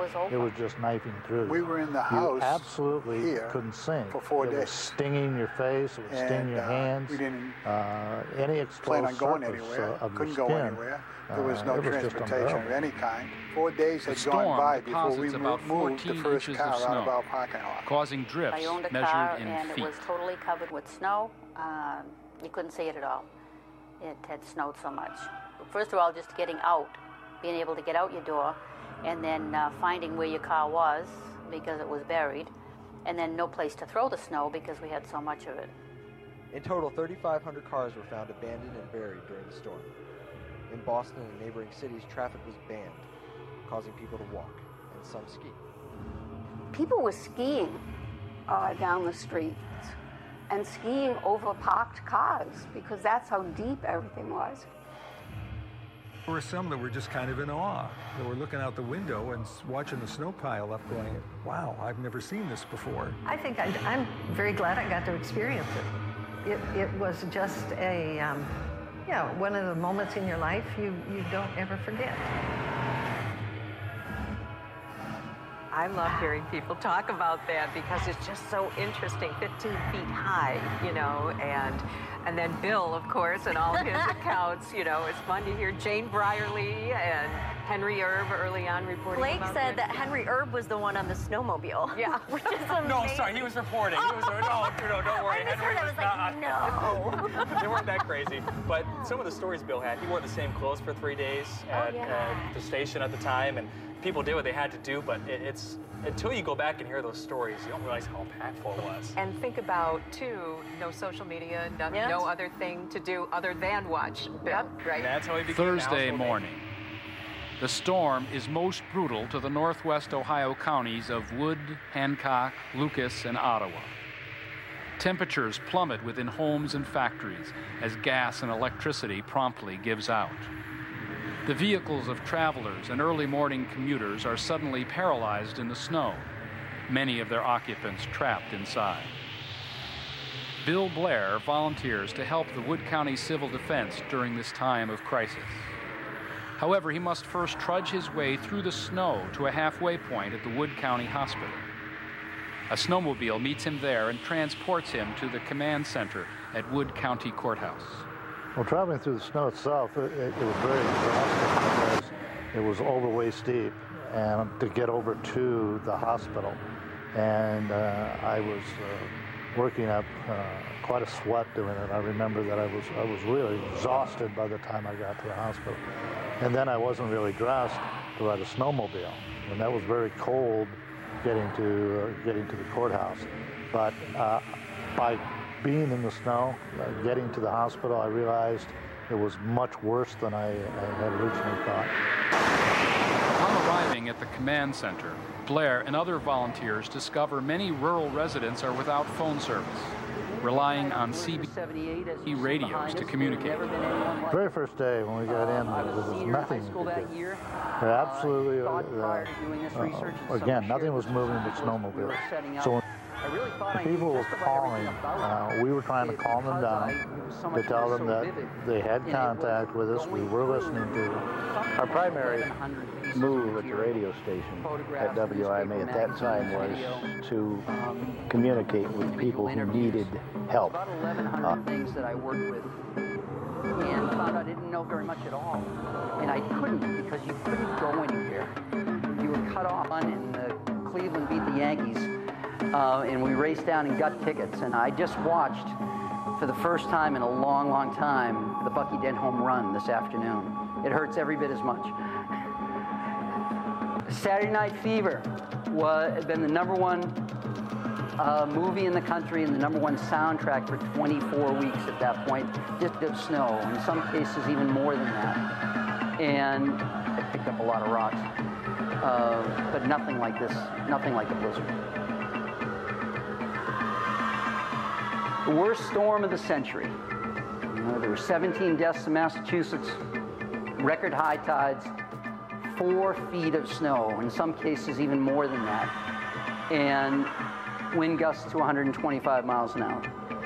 was over. It was just knifing through. We were in the house. You absolutely here couldn't sing. for 4 days. It was stinging your face. It would sting your hands. We didn't any exposed plan on going surface anywhere. of Couldn't your go skin, anywhere. There was no it was transportation of any kind. 4 days had The gone storm by before we deposits about moved the 14 first inches car of out snow, of our parking lot. causing drifts I owned a measured car, in and feet. it was totally covered with snow. You couldn't see it at all. It had snowed so much. First of all, just getting out, being able to get out your door, and then finding where your car was because it was buried, and then no place to throw the snow because we had so much of it. In total, 3,500 cars were found abandoned and buried during the storm. In Boston and neighboring cities, traffic was banned, causing people to walk, and some ski. People were skiing down the streets and skiing over parked cars because that's how deep everything was. There were some that were just kind of in awe. They were looking out the window and watching the snow pile up going, wow, I've never seen this before. I think I'm very glad I got to experience it. It was just a, one of the moments in your life you don't ever forget. I love hearing people talk about that because it's just so interesting, 15 feet high, and then Bill, of course, and all his accounts, it's fun to hear Jane Brierly and Henry Erb early on reporting. Blake said that Henry Erb was the one on the snowmobile. Yeah. Which is amazing. No, sorry, he was reporting. He was, no, don't worry. I misheard. I was like, no. They weren't that crazy. But some of the stories Bill had, he wore the same clothes for 3 days at the station at the time, and people did what they had to do, but it's until you go back and hear those stories, you don't realize how impactful it was. And think about, too, no social media, no other thing to do other than watch Bill, right? And that's how he became Thursday morning. The storm is most brutal to the northwest Ohio counties of Wood, Hancock, Lucas, and Ottawa. Temperatures plummet within homes and factories as gas and electricity promptly gives out. The vehicles of travelers and early morning commuters are suddenly paralyzed in the snow, many of their occupants trapped inside. Bill Blair volunteers to help the Wood County Civil Defense during this time of crisis. However, he must first trudge his way through the snow to a halfway point at the Wood County Hospital. A snowmobile meets him there and transports him to the command center at Wood County Courthouse. Well, traveling through the snow itself, it was very exhausting because it was overway steep, and to get over to the hospital. And I was working up quite a sweat doing it. I remember that I was really exhausted by the time I got to the hospital. And then I wasn't really dressed to ride a snowmobile, and that was very cold getting to the courthouse. But by being in the snow, getting to the hospital, I realized it was much worse than I had originally thought. On arriving at the command center, Blair and other volunteers discover many rural residents are without phone service, relying on CB radios to communicate. The very first day when we got in, there was nothing to do. Absolutely, again, nothing was moving but snowmobiles. So when people were calling, we were trying to calm them down, to tell them that they had contact with us, we were listening to them. Our primary move at the radio station at WIMA at that time was to communicate with people who needed help. About 1,100 things that I worked with, and found I didn't know very much at all. And I couldn't, because you couldn't go anywhere. You were cut off, and Cleveland beat the Yankees, and we raced down and got tickets. And I just watched, for the first time in a long, long time, the Bucky Dent home run this afternoon. It hurts every bit as much. Saturday Night Fever had been the #1 movie in the country and the #1 soundtrack for 24 weeks at that point. Just of snow, in some cases even more than that. And I picked up a lot of rocks, but nothing like this, nothing like the blizzard. The worst storm of the century. There were 17 deaths in Massachusetts, record high tides, 4 feet of snow, in some cases even more than that, and wind gusts to 125 miles an hour.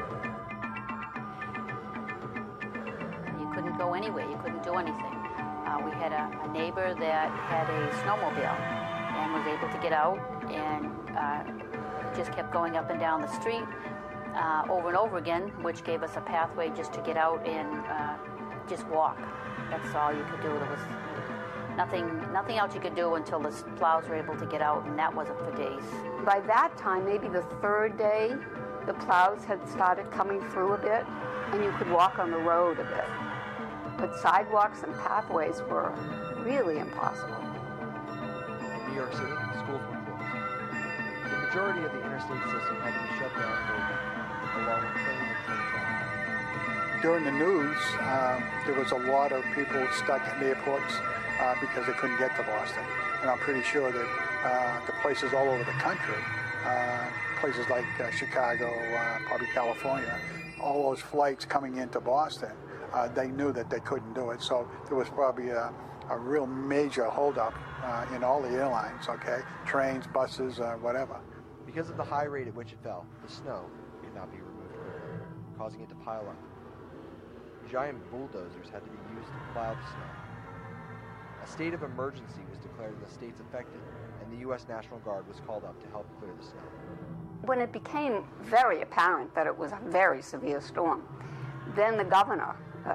You couldn't go anywhere, you couldn't do anything. We had a neighbor that had a snowmobile and was get out, and just kept going up and down the street over and over again, which gave us a pathway just to get out and just walk. That's all you could do. There was nothing else you could do until the plows were able to get out, and that wasn't for days. By that time, maybe the third day, the plows had started coming through a bit, and you could walk on the road a bit. But sidewalks and pathways were really impossible. In New York City, schools were closed. The majority of the interstate system had to be shut down for a week, along with plane and train traffic. During the news, there was a lot of people stuck in airports because they couldn't get to Boston. And I'm pretty sure that the places all over the country, places like Chicago, probably California, all those flights coming into Boston, they knew that they couldn't do it. So there was probably a real major holdup in all the airlines, okay? Trains, buses, whatever. Because of the high rate at which it fell, the snow could not be removed quickly, causing it to pile up. Giant bulldozers had to be used to plow the snow. A state of emergency was declared in the states affected, and the U.S. National Guard was called up to help clear the snow. When it became very apparent that it was a very severe storm, then the governor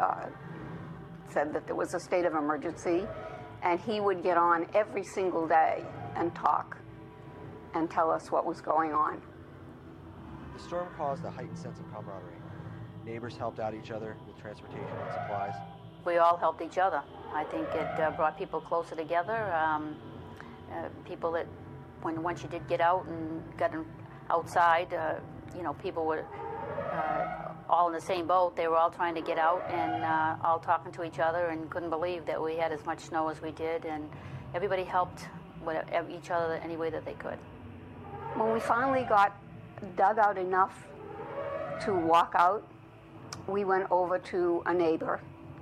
said that there was a state of emergency, and he would get on every single day and talk and tell us what was going on. The storm caused a heightened sense of camaraderie. Neighbors helped out each other with transportation and supplies. We all helped each other. I think it brought people closer together. People that, once you did get out and got outside, people were all in the same boat. They were all trying to get out and all talking to each other, and couldn't believe that we had as much snow as we did. And everybody helped each other any way that they could. When we finally got dug out enough to walk out, we went over to a neighbor,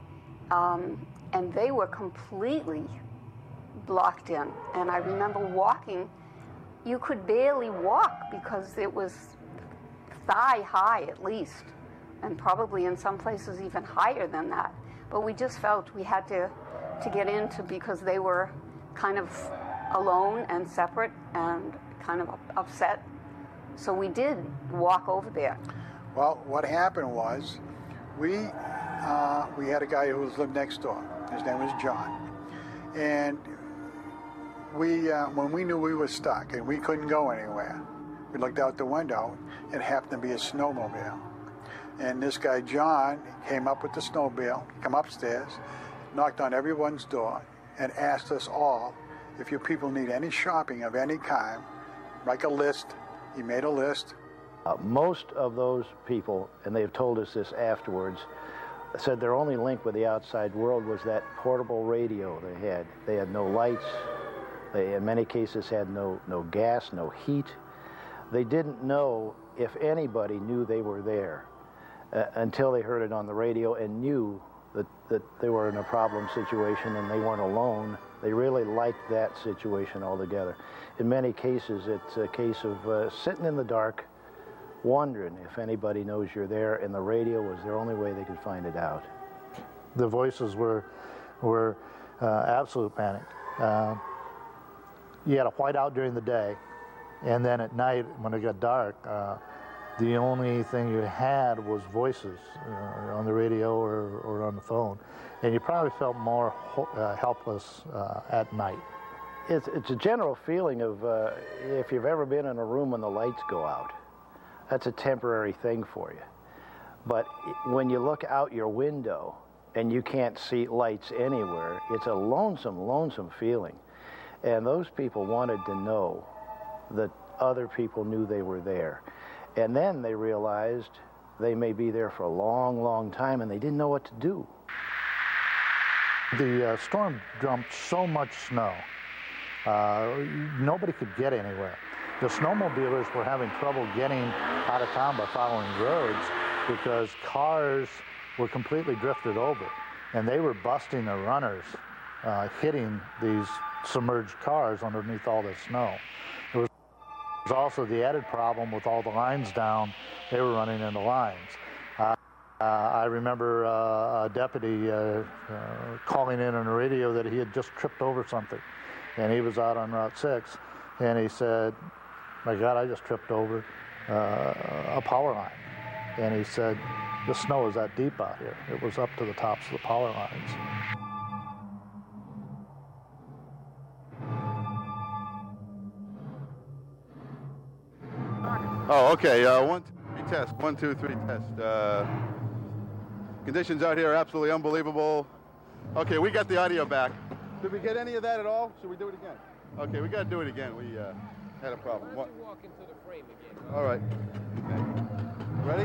and they were completely blocked in. And I remember walking, you could barely walk because it was thigh high at least, and probably in some places even higher than that. But we just felt we had to get into, because they were kind of alone and separate and kind of upset. So we did walk over there. Well, what happened was, we had a guy who lived next door. His name was John. And when we knew we were stuck and we couldn't go anywhere, we looked out the window. It happened to be a snowmobile. And this guy, John, came up with the snowmobile, come upstairs, knocked on everyone's door, and asked us all, if you people need any shopping of any kind, make a list. He made a list. Most of those people, and they've told us this afterwards, said their only link with the outside world was that portable radio they had. They had no lights. They, in many cases, had no gas, no heat. They didn't know if anybody knew they were there until they heard it on the radio and knew that they were in a problem situation and they weren't alone. They really liked that situation altogether. In many cases, it's a case of sitting in the dark, wondering if anybody knows you're there, and the radio was their only way they could find it out. The voices were absolute panic. You had a whiteout during the day, and then at night, when it got dark, the only thing you had was voices on the radio or on the phone, and you probably felt more helpless at night. It's a general feeling of if you've ever been in a room when the lights go out. That's a temporary thing for you. But when you look out your window and you can't see lights anywhere, it's a lonesome, lonesome feeling. And those people wanted to know that other people knew they were there. And then they realized they may be there for a long, long time, and they didn't know what to do. The storm dumped so much snow, nobody could get anywhere. The snowmobilers were having trouble getting out of town by following roads because cars were completely drifted over, and they were busting the runners, hitting these submerged cars underneath all this snow. There was also the added problem with all the lines down. They were running into lines. I remember a deputy calling in on the radio that he had just tripped over something, and he was out on Route 6. And he said, my God, I just tripped over a power line. And he said, the snow is that deep out here. It was up to the tops of the power lines. Oh, okay. 1, 2, 3 test. 1, 2, 3 test. Conditions out here are absolutely unbelievable. Okay, we got the audio back. Did we get any of that at all? Should we do it again? Okay, we got to do it again. We had a problem. Why don't you walk into the frame again? All right. Okay. Ready?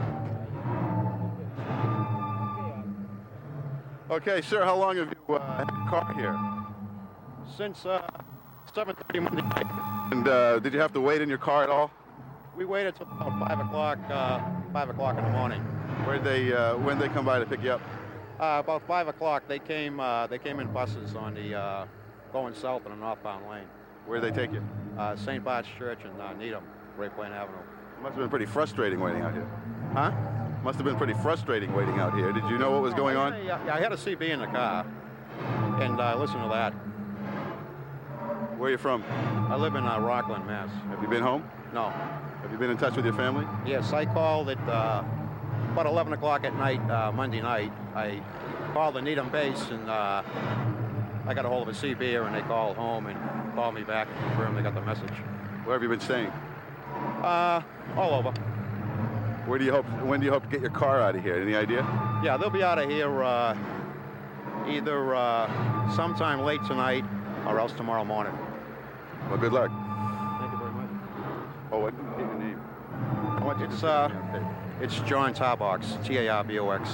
Okay, sir, how long have you had your car here? Since 7:30 Monday night. And did you have to wait in your car at all? We waited till about 5 o'clock in the morning. When did they come by to pick you up? About 5 o'clock, they came in buses on the going south on the northbound lane. Where did they take you? St. Bart's Church in Needham, Great Plain Avenue. It must have been pretty frustrating waiting out here. Huh? Must have been pretty frustrating waiting out here. Did you know what was going on? Yeah, I had a CB in the car, and listen to that. Where are you from? I live in Rockland, Mass. Have you been home? No. Have you been in touch with your family? Yes, I called at about 11 o'clock at night, Monday night. I called the Needham base, and I got a hold of a CBer, and they called home and called me back and confirmed they got the message. Where have you been staying? All over. When do you hope to get your car out of here? Any idea? Yeah, they'll be out of here either sometime late tonight or else tomorrow morning. Well, good luck. Thank you very much. Oh, what's your name? It's John Tarbox, T-A-R-B-O-X.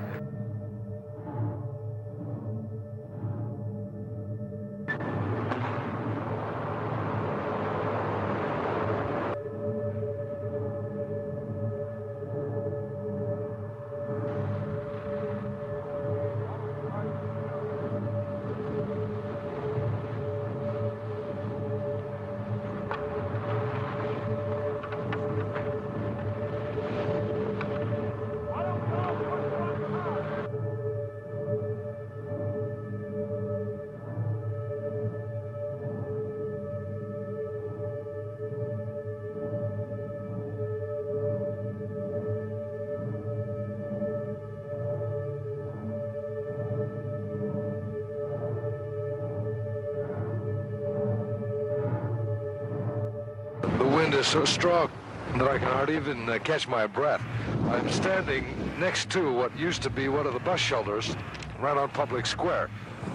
The wind is so strong that I can hardly even catch my breath. I'm standing next to what used to be one of the bus shelters right on Public Square.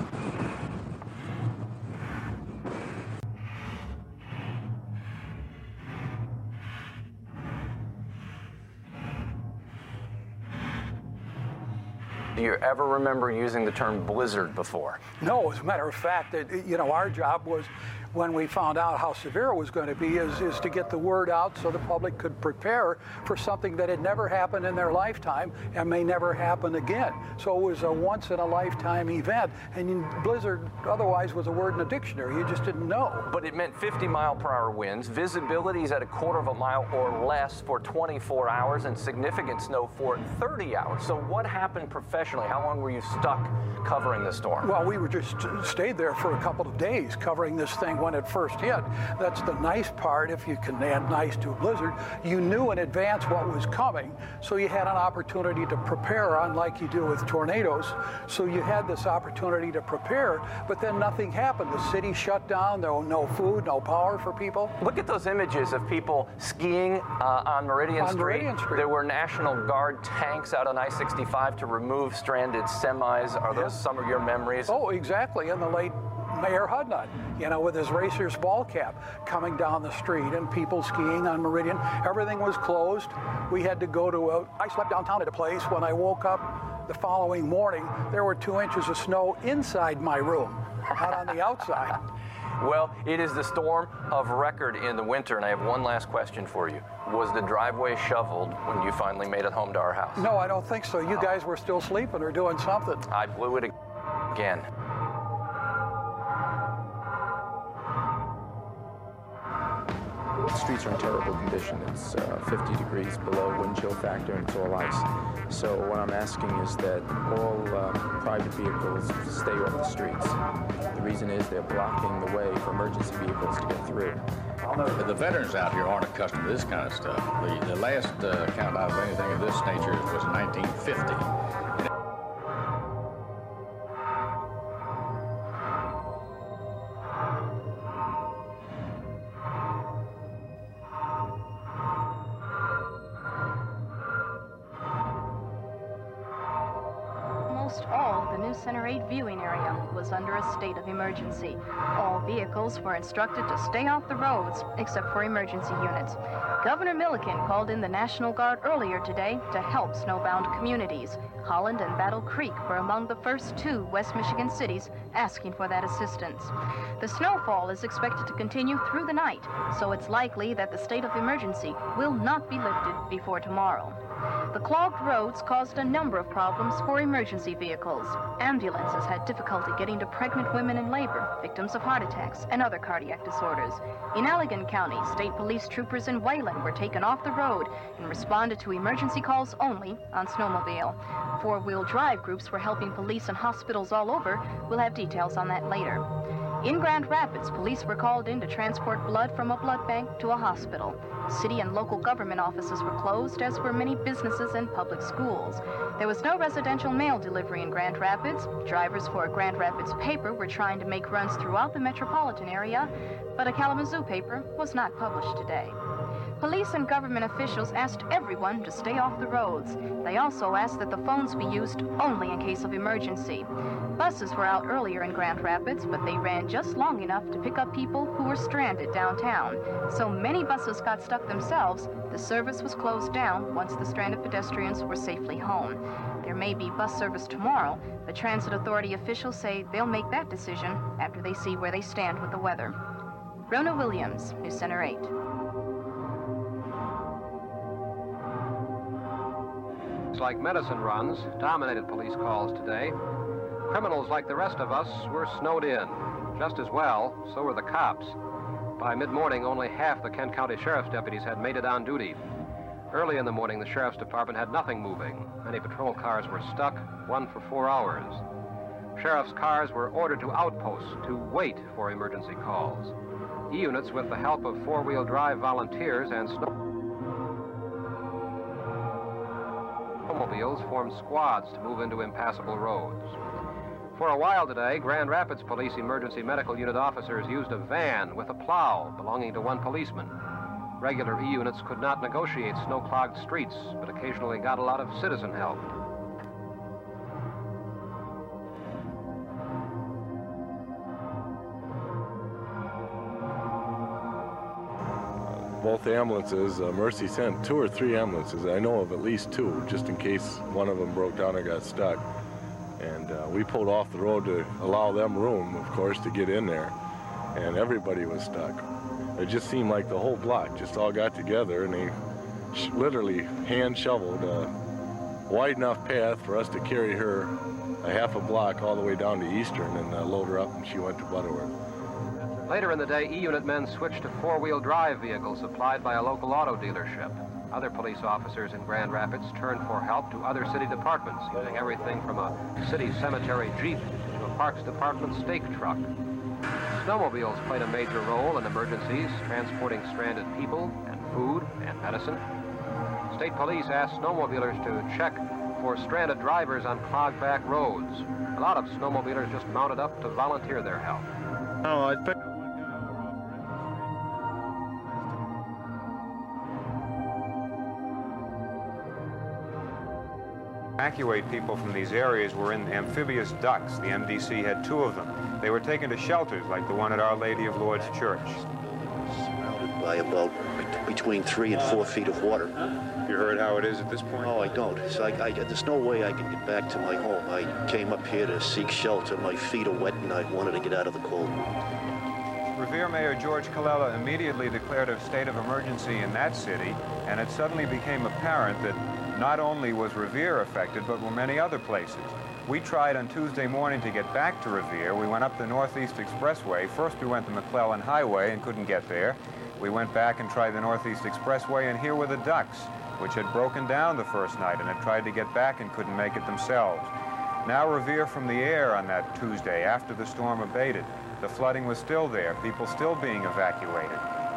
Do you ever remember using the term blizzard before? No, as a matter of fact, our job was, when we found out how severe it was going to be, is to get the word out so the public could prepare for something that had never happened in their lifetime and may never happen again. So it was a once-in-a-lifetime event, and blizzard otherwise was a word in a dictionary. You just didn't know. But it meant 50-mile-per-hour winds, visibilities at a quarter of a mile or less for 24 hours, and significant snow for 30 hours. So what happened professionally? How long were you stuck covering the storm? Well, we were just stayed there for a couple of days covering this thing when it first hit. That's the nice part, if you can add nice to a blizzard. You knew in advance what was coming, so you had an opportunity to prepare, unlike you do with tornadoes. So you had this opportunity to prepare, but then nothing happened. The city shut down. There was no food, no power for people. Look at those images of people skiing on Meridian Street. There were National Guard tanks out on I-65 to remove stranded semis. Are those some of your memories? Oh, exactly. And the late Mayor Hudnut, with his racer's ball cap coming down the street and people skiing on Meridian. Everything was closed. We had to go to I slept downtown at a place. When I woke up the following morning, there were 2 inches of snow inside my room, not on the outside. Well, it is the storm of record in the winter, and I have one last question for you. Was the driveway shoveled when you finally made it home to our house? No, I don't think so. You guys were still sleeping or doing something. I blew it again. The streets are in terrible condition. It's 50 degrees below wind chill factor and it's all ice. So what I'm asking is that all private vehicles stay off the streets. The reason is they're blocking the way for emergency vehicles to get through. The veterans out here aren't accustomed to this kind of stuff. The last account of anything of this nature was 1950. Center 8 viewing area was under a state of emergency. All vehicles were instructed to stay off the roads, except for emergency units. Governor Milliken called in the National Guard earlier today to help snowbound communities. Holland and Battle Creek were among the first 2 West Michigan cities asking for that assistance. The snowfall is expected to continue through the night, so it's likely that the state of emergency will not be lifted before tomorrow. The clogged roads caused a number of problems for emergency vehicles. Ambulances had difficulty getting to pregnant women in labor, victims of heart attacks, and other cardiac disorders. In Allegan County, state police troopers in Wayland were taken off the road and responded to emergency calls only on snowmobile. 4-wheel drive groups were helping police and hospitals all over. We'll have details on that later. In Grand Rapids, police were called in to transport blood from a blood bank to a hospital. City and local government offices were closed, as were many businesses and public schools. There was no residential mail delivery in Grand Rapids. Drivers for a Grand Rapids paper were trying to make runs throughout the metropolitan area, but a Kalamazoo paper was not published today. Police and government officials asked everyone to stay off the roads. They also asked that the phones be used only in case of emergency. Buses were out earlier in Grand Rapids, but they ran just long enough to pick up people who were stranded downtown. So many buses got stuck themselves, the service was closed down once the stranded pedestrians were safely home. There may be bus service tomorrow, but Transit Authority officials say they'll make that decision after they see where they stand with the weather. Rona Williams, News Center 8. Like medicine runs dominated police calls today. Criminals like the rest of us were snowed in. Just as well, so were the cops. By mid-morning, only half the Kent County Sheriff's deputies had made it on duty. Early in the morning, the Sheriff's Department had nothing moving. Many patrol cars were stuck, one for 4 hours. Sheriff's cars were ordered to outposts to wait for emergency calls. E-units, with the help of 4-wheel drive volunteers and snowmobiles, formed squads to move into impassable roads. For a while today, Grand Rapids Police Emergency Medical Unit officers used a van with a plow belonging to one policeman. Regular E-units could not negotiate snow-clogged streets, but occasionally got a lot of citizen help. Both ambulances, Mercy sent 2 or 3 ambulances. I know of at least 2, just in case one of them broke down or got stuck. And we pulled off the road to allow them room, of course, to get in there. And everybody was stuck. It just seemed like the whole block just all got together, and they literally hand shoveled a wide enough path for us to carry her a half a block all the way down to Eastern and load her up, and she went to Butterworth. Later in the day, E-unit men switched to 4-wheel drive vehicles supplied by a local auto dealership. Other police officers in Grand Rapids turned for help to other city departments, using everything from a city cemetery jeep to a Parks Department stake truck. Snowmobiles played a major role in emergencies, transporting stranded people and food and medicine. State police asked snowmobilers to check for stranded drivers on clogged back roads. A lot of snowmobilers just mounted up to volunteer their help. Oh, I think evacuate people from these areas were in amphibious ducks. The MDC had 2 of them. They were taken to shelters like the one at Our Lady of Lourdes Church. Surrounded by about between 3 and 4 feet of water. You heard how it is at this point? No, I don't. It's like there's no way I can get back to my home. I came up here to seek shelter. My feet are wet and I wanted to get out of the cold. Revere Mayor George Colella immediately declared a state of emergency in that city, and it suddenly became apparent that not only was Revere affected, but were many other places. We tried on Tuesday morning to get back to Revere. We went up the Northeast Expressway. First we went to McClellan Highway and couldn't get there. We went back and tried the Northeast Expressway, and here were the ducks, which had broken down the first night and had tried to get back and couldn't make it themselves. Now Revere from the air on that Tuesday after the storm abated. The flooding was still there, people still being evacuated.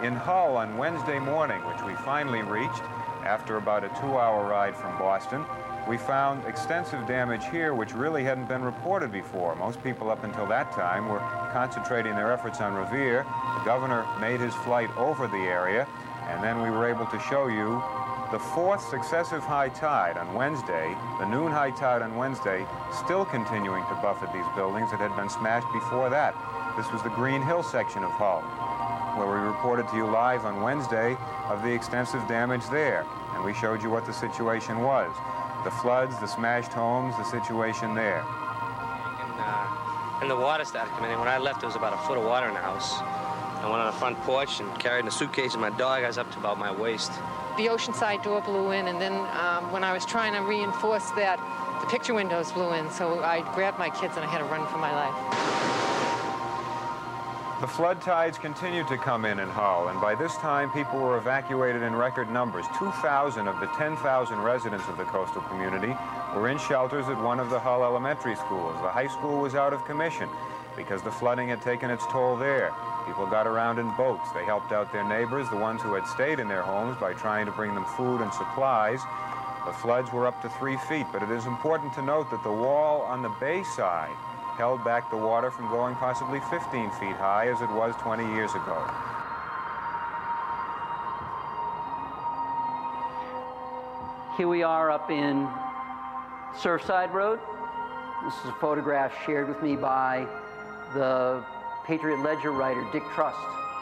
In Hull on Wednesday morning, which we finally reached after about a 2-hour ride from Boston, we found extensive damage here which really hadn't been reported before. Most people up until that time were concentrating their efforts on Revere. The governor made his flight over the area, and then we were able to show you the 4th successive high tide on Wednesday, the noon high tide on Wednesday, still continuing to buffet these buildings that had been smashed before that. This was the Green Hill section of Hull, where we reported to you live on Wednesday of the extensive damage there. And we showed you what the situation was. The floods, the smashed homes, the situation there. And the water started coming in. When I left, there was about a foot of water in the house. I went on the front porch and carried a suitcase and my dog. I was up to about my waist. The oceanside door blew in, and then when I was trying to reinforce that, the picture windows blew in, so I grabbed my kids and I had to run for my life. The flood tides continued to come in Hull, and by this time people were evacuated in record numbers. 2,000 of the 10,000 residents of the coastal community were in shelters at one of the Hull elementary schools. The high school was out of commission because the flooding had taken its toll there. People got around in boats. They helped out their neighbors, the ones who had stayed in their homes, by trying to bring them food and supplies. The floods were up to 3 feet, but it is important to note that the wall on the bay side held back the water from going possibly 15 feet high as it was 20 years ago. Here we are up in Surfside Road. This is a photograph shared with me by the Patriot Ledger writer Dick Trust.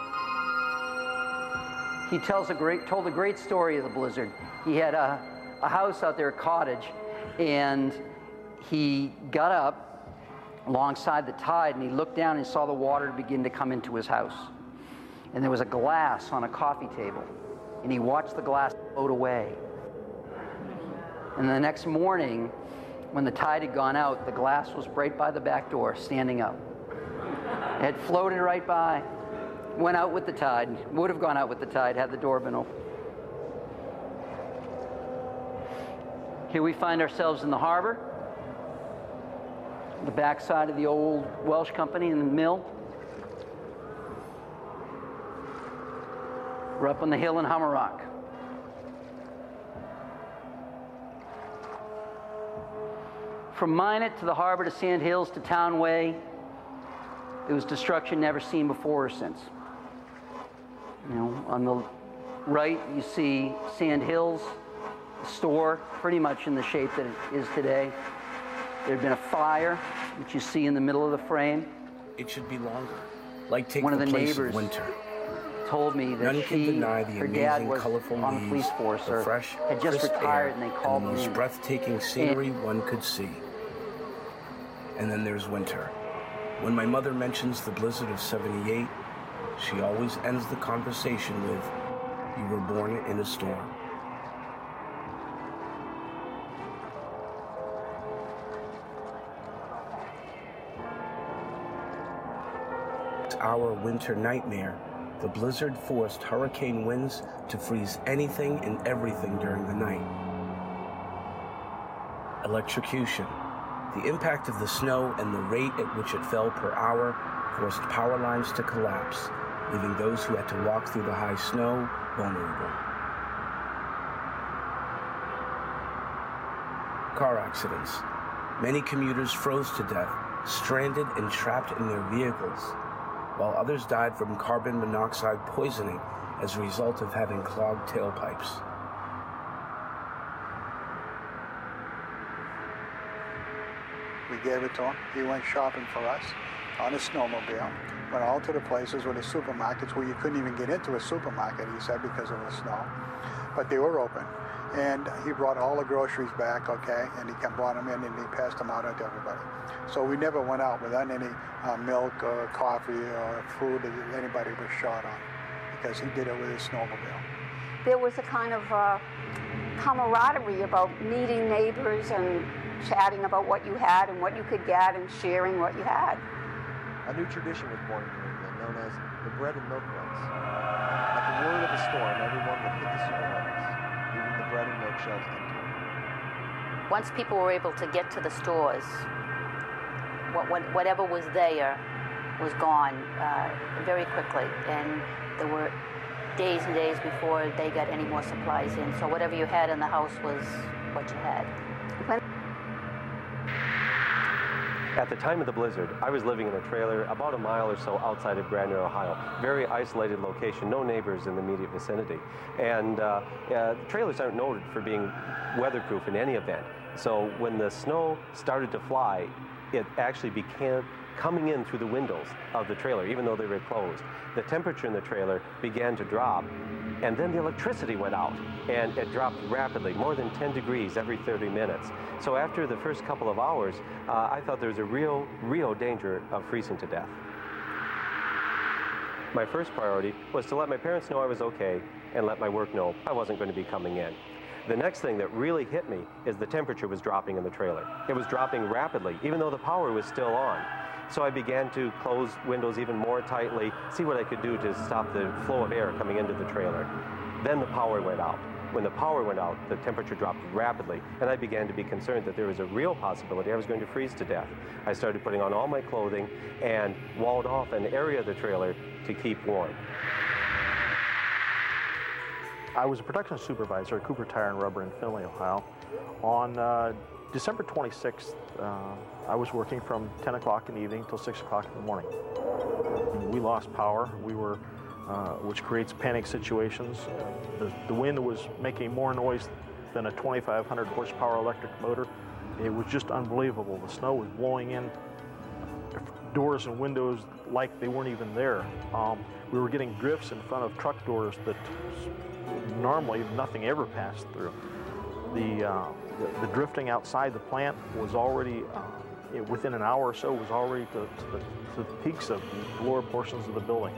He told a great story of the blizzard. He had a house out there, a cottage, and he got up alongside the tide and he looked down and saw the water begin to come into his house. And there was a glass on a coffee table, and he watched the glass float away. And the next morning, when the tide had gone out, the glass was right by the back door, standing up. It had floated right by, went out with the tide, would have gone out with the tide had the door been open. Here we find ourselves in the harbor, the backside of the old Welsh company and the mill. We're up on the hill in Hummerock. From Minot to the harbor to Sand Hills to Town Way, it was destruction never seen before or since. You know, on the right you see Sand Hills, the store, pretty much in the shape that it is today. There had been a fire, which you see in the middle of the frame. It should be longer, like take one of the the place neighbors of winter. Told me that None can deny the her dad amazing, was colorful on the police leaves, force the or fresh, had just crisp retired, air, and they called and the me most in. breathtaking scenery one could see. And then there's winter. When my mother mentions the blizzard of '78, she always ends the conversation with, "You were born in a storm." Our winter nightmare, the blizzard forced hurricane winds to freeze anything and everything during the night. Electrocution. The impact of the snow and the rate at which it fell per hour forced power lines to collapse, leaving those who had to walk through the high snow vulnerable. Car accidents. Many commuters froze to death, stranded and trapped in their vehicles, while others died from carbon monoxide poisoning as a result of having clogged tailpipes. We gave it to him. He went shopping for us on a snowmobile. Went all to the places with the supermarkets where you couldn't even get into a supermarket, he said, because of the snow. But they were open. And he brought all the groceries back, okay, and he brought them in and he passed them out to everybody. So we never went out without any milk or coffee or food that anybody was short on, because he did it with his snowmobile. There was a kind of camaraderie about meeting neighbors and chatting about what you had and what you could get and sharing what you had. A new tradition was born in New England known as the bread and milk runs. At the word of the storm, everyone would hit the supermarkets, leaving the bread and milk shelves empty. Once people were able to get to the stores, whatever was there was gone very quickly, and there were days and days before they got any more supplies in. So whatever you had in the house was what you had. At the time of the blizzard, I was living in a trailer about a mile or so outside of Grandeur, Ohio. Very isolated location, no neighbors in the immediate vicinity. And trailers aren't noted for being weatherproof in any event. So when the snow started to fly, it actually began coming in through the windows of the trailer, even though they were closed. The temperature in the trailer began to drop, and then the electricity went out, and it dropped rapidly, more than 10 degrees every 30 minutes. So after the first couple of hours, I thought there was a real danger of freezing to death. My first priority was to let my parents know I was okay and let my work know I wasn't going to be coming in. The next thing that really hit me is the temperature was dropping in the trailer. It was dropping rapidly, even though the power was still on. So I began to close windows even more tightly, see what I could do to stop the flow of air coming into the trailer. Then the power went out. When the power went out, the temperature dropped rapidly, and I began to be concerned that there was a real possibility I was going to freeze to death. I started putting on all my clothing and walled off an area of the trailer to keep warm. I was a production supervisor at Cooper Tire and Rubber in Findlay, Ohio. On December 26th, I was working from 10 o'clock in the evening till 6 o'clock in the morning. We lost power. We were, which creates panic situations. The wind was making more noise than a 2,500 horsepower electric motor. It was just unbelievable. The snow was blowing in doors and windows like they weren't even there. We were getting drifts in front of truck doors that normally nothing ever passed through. The drifting outside the plant was already, within an hour or so, was already to the peaks of the lower portions of the building.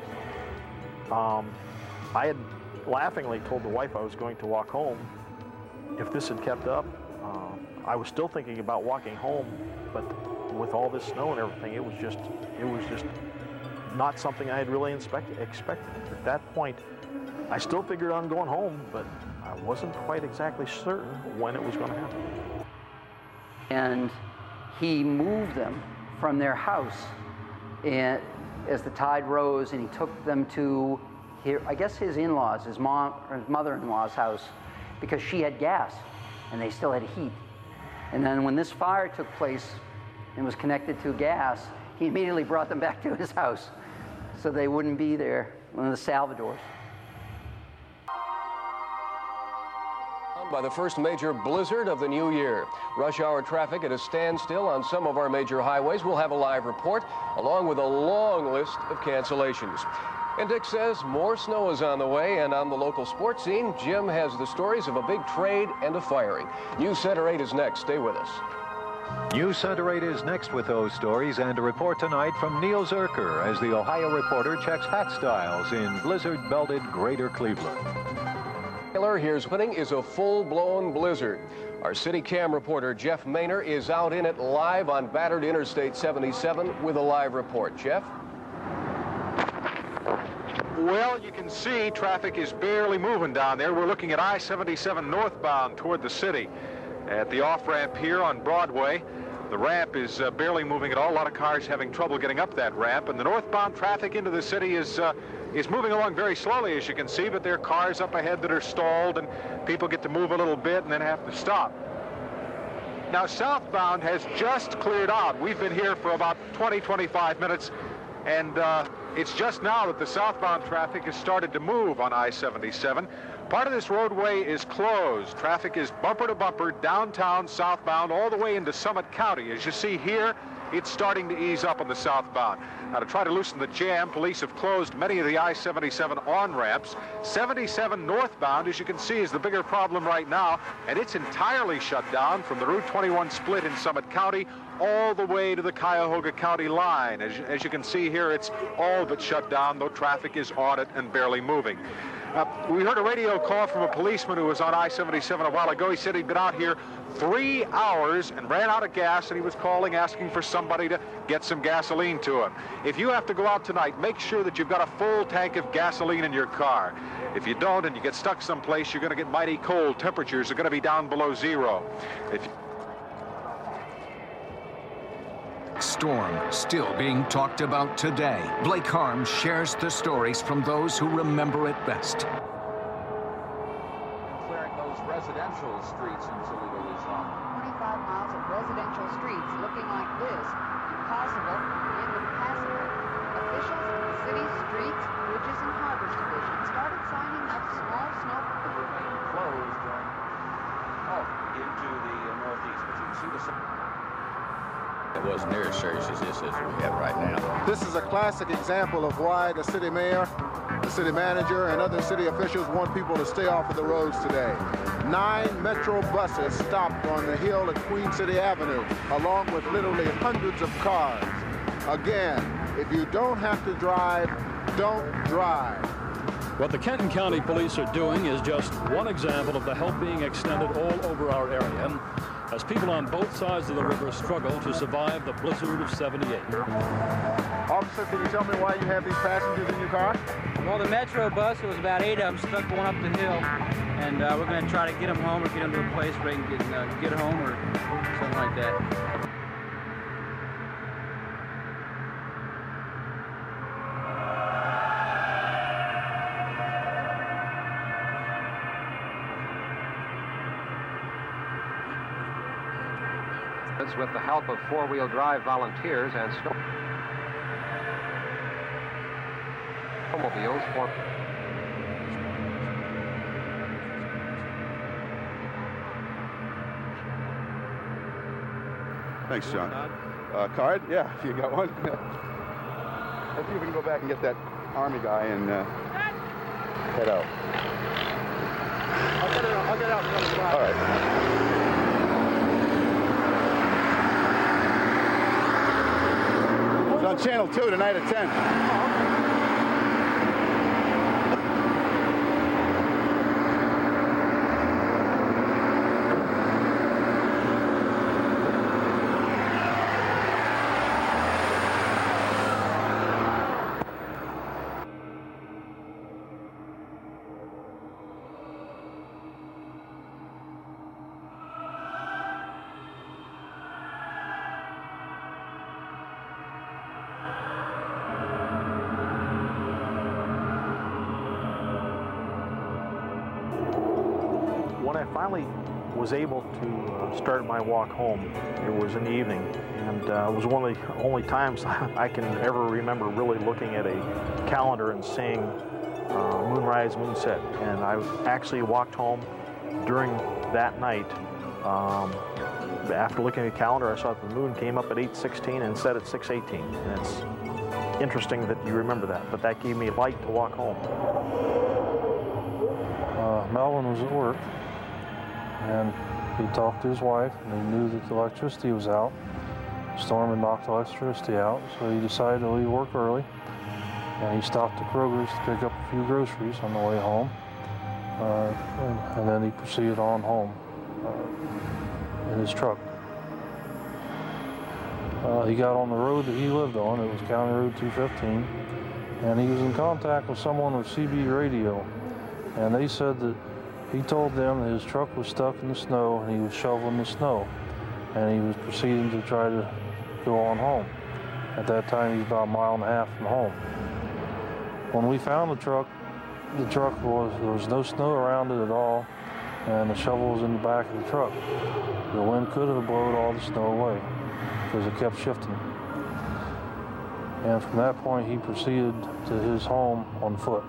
I had laughingly told the wife I was going to walk home. If this had kept up, I was still thinking about walking home, but with all this snow and everything, it was just not something I had really expected. At that point, I still figured on going home, but I wasn't quite exactly certain when it was going to happen. And he moved them from their house as the tide rose, and he took them to, I guess, his in-laws, his mom or his mother-in-law's house, because she had gas and they still had heat. And then when this fire took place and was connected to gas, he immediately brought them back to his house so they wouldn't be there, one of the Salvadors. By the first major blizzard of the new year. Rush hour traffic at a standstill on some of our major highways. We'll have a live report along with a long list of cancellations. And Dick says more snow is on the way, and on the local sports scene, Jim has the stories of a big trade and a firing. News Center 8 is next. Stay with us. News Center 8 is next with those stories and a report tonight from Neil Zerker as the Ohio Reporter checks hat styles in blizzard-belted Greater Cleveland. Here's winning is a full-blown blizzard. Our city cam reporter Jeff Maynor is out in it live on battered Interstate 77 with a live report. Jeff? Well, you can see traffic is barely moving down there. We're looking at I-77 northbound toward the city. At the off-ramp here on Broadway, the ramp is barely moving at all. A lot of cars having trouble getting up that ramp, and the northbound traffic into the city is moving along very slowly, as you can see, but there are cars up ahead that are stalled, and people get to move a little bit and then have to stop. Now, southbound has just cleared out. We've been here for about 20-25 minutes, and it's just now that the southbound traffic has started to move on I-77. Part of this roadway is closed. Traffic is bumper to bumper, downtown, southbound, all the way into Summit County. As you see here, it's starting to ease up on the southbound. Now, to try to loosen the jam, police have closed many of the I-77 on-ramps. 77 northbound, as you can see, is the bigger problem right now, and it's entirely shut down from the Route 21 split in Summit County all the way to the Cuyahoga County line. As you can see here, it's all but shut down, though traffic is on it and barely moving. We heard a radio call from a policeman who was on I-77 a while ago. He said he'd been out here 3 hours and ran out of gas, and he was calling, asking for somebody to get some gasoline to him. If you have to go out tonight, make sure that you've got a full tank of gasoline in your car. If you don't and you get stuck someplace, you're going to get mighty cold. Temperatures are going to be down below zero. next storm still being talked about today. Blake Harms shares the stories from those who remember it best. Clearing those residential streets in Toledo this summer. 25 miles of residential streets looking like this. Impossible in the Pacific. Officials in the city's streets, bridges, and harbors division started signing up small snow. Remain closed into the northeast, but you can see the. It wasn't near as serious as this is we have right now. This is a classic example of why the city mayor, the city manager, and other city officials want people to stay off of the roads today. 9 Metro buses stopped on the hill at Queen City Avenue, along with literally hundreds of cars. Again, if you don't have to drive, don't drive. What the Kenton County Police are doing is just one example of the help being extended all over our area as people on both sides of the river struggle to survive the blizzard of '78. Officer, can you tell me why you have these passengers in your car? Well, the Metro bus, it was about 8 of them stuck going up the hill, and we're going to try to get them home or get them to a place where they can get home or something like that. With the help of four-wheel drive volunteers and snowmobiles for Thanks, John. Card? Yeah, if you got one. Let's see if we can go back and get that Army guy and head out. I'll get out the other side. All right. On Channel 2 tonight at 10. When I finally was able to start my walk home, it was in the evening, and it was one of the only times I can ever remember really looking at a calendar and seeing moonrise, moonset. And I actually walked home during that night. After looking at the calendar, I saw that the moon came up at 8:16 and set at 6:18. And it's interesting that you remember that, but that gave me light to walk home. Melvin was at work, and he talked to his wife, and he knew that the electricity was out. Storm had knocked the electricity out, so he decided to leave work early, and he stopped at Kroger's to pick up a few groceries on the way home, and then he proceeded on home in his truck. He got on the road that he lived on. It was County Road 215, and he was in contact with someone with CB radio, and they said that he told them that his truck was stuck in the snow and he was shoveling the snow, and he was proceeding to try to go on home. At that time, he was about 1.5 miles from home. When we found the truck there was no snow around it at all, and the shovel was in the back of the truck. The wind could have blown all the snow away because it kept shifting. And from that point, he proceeded to his home on foot.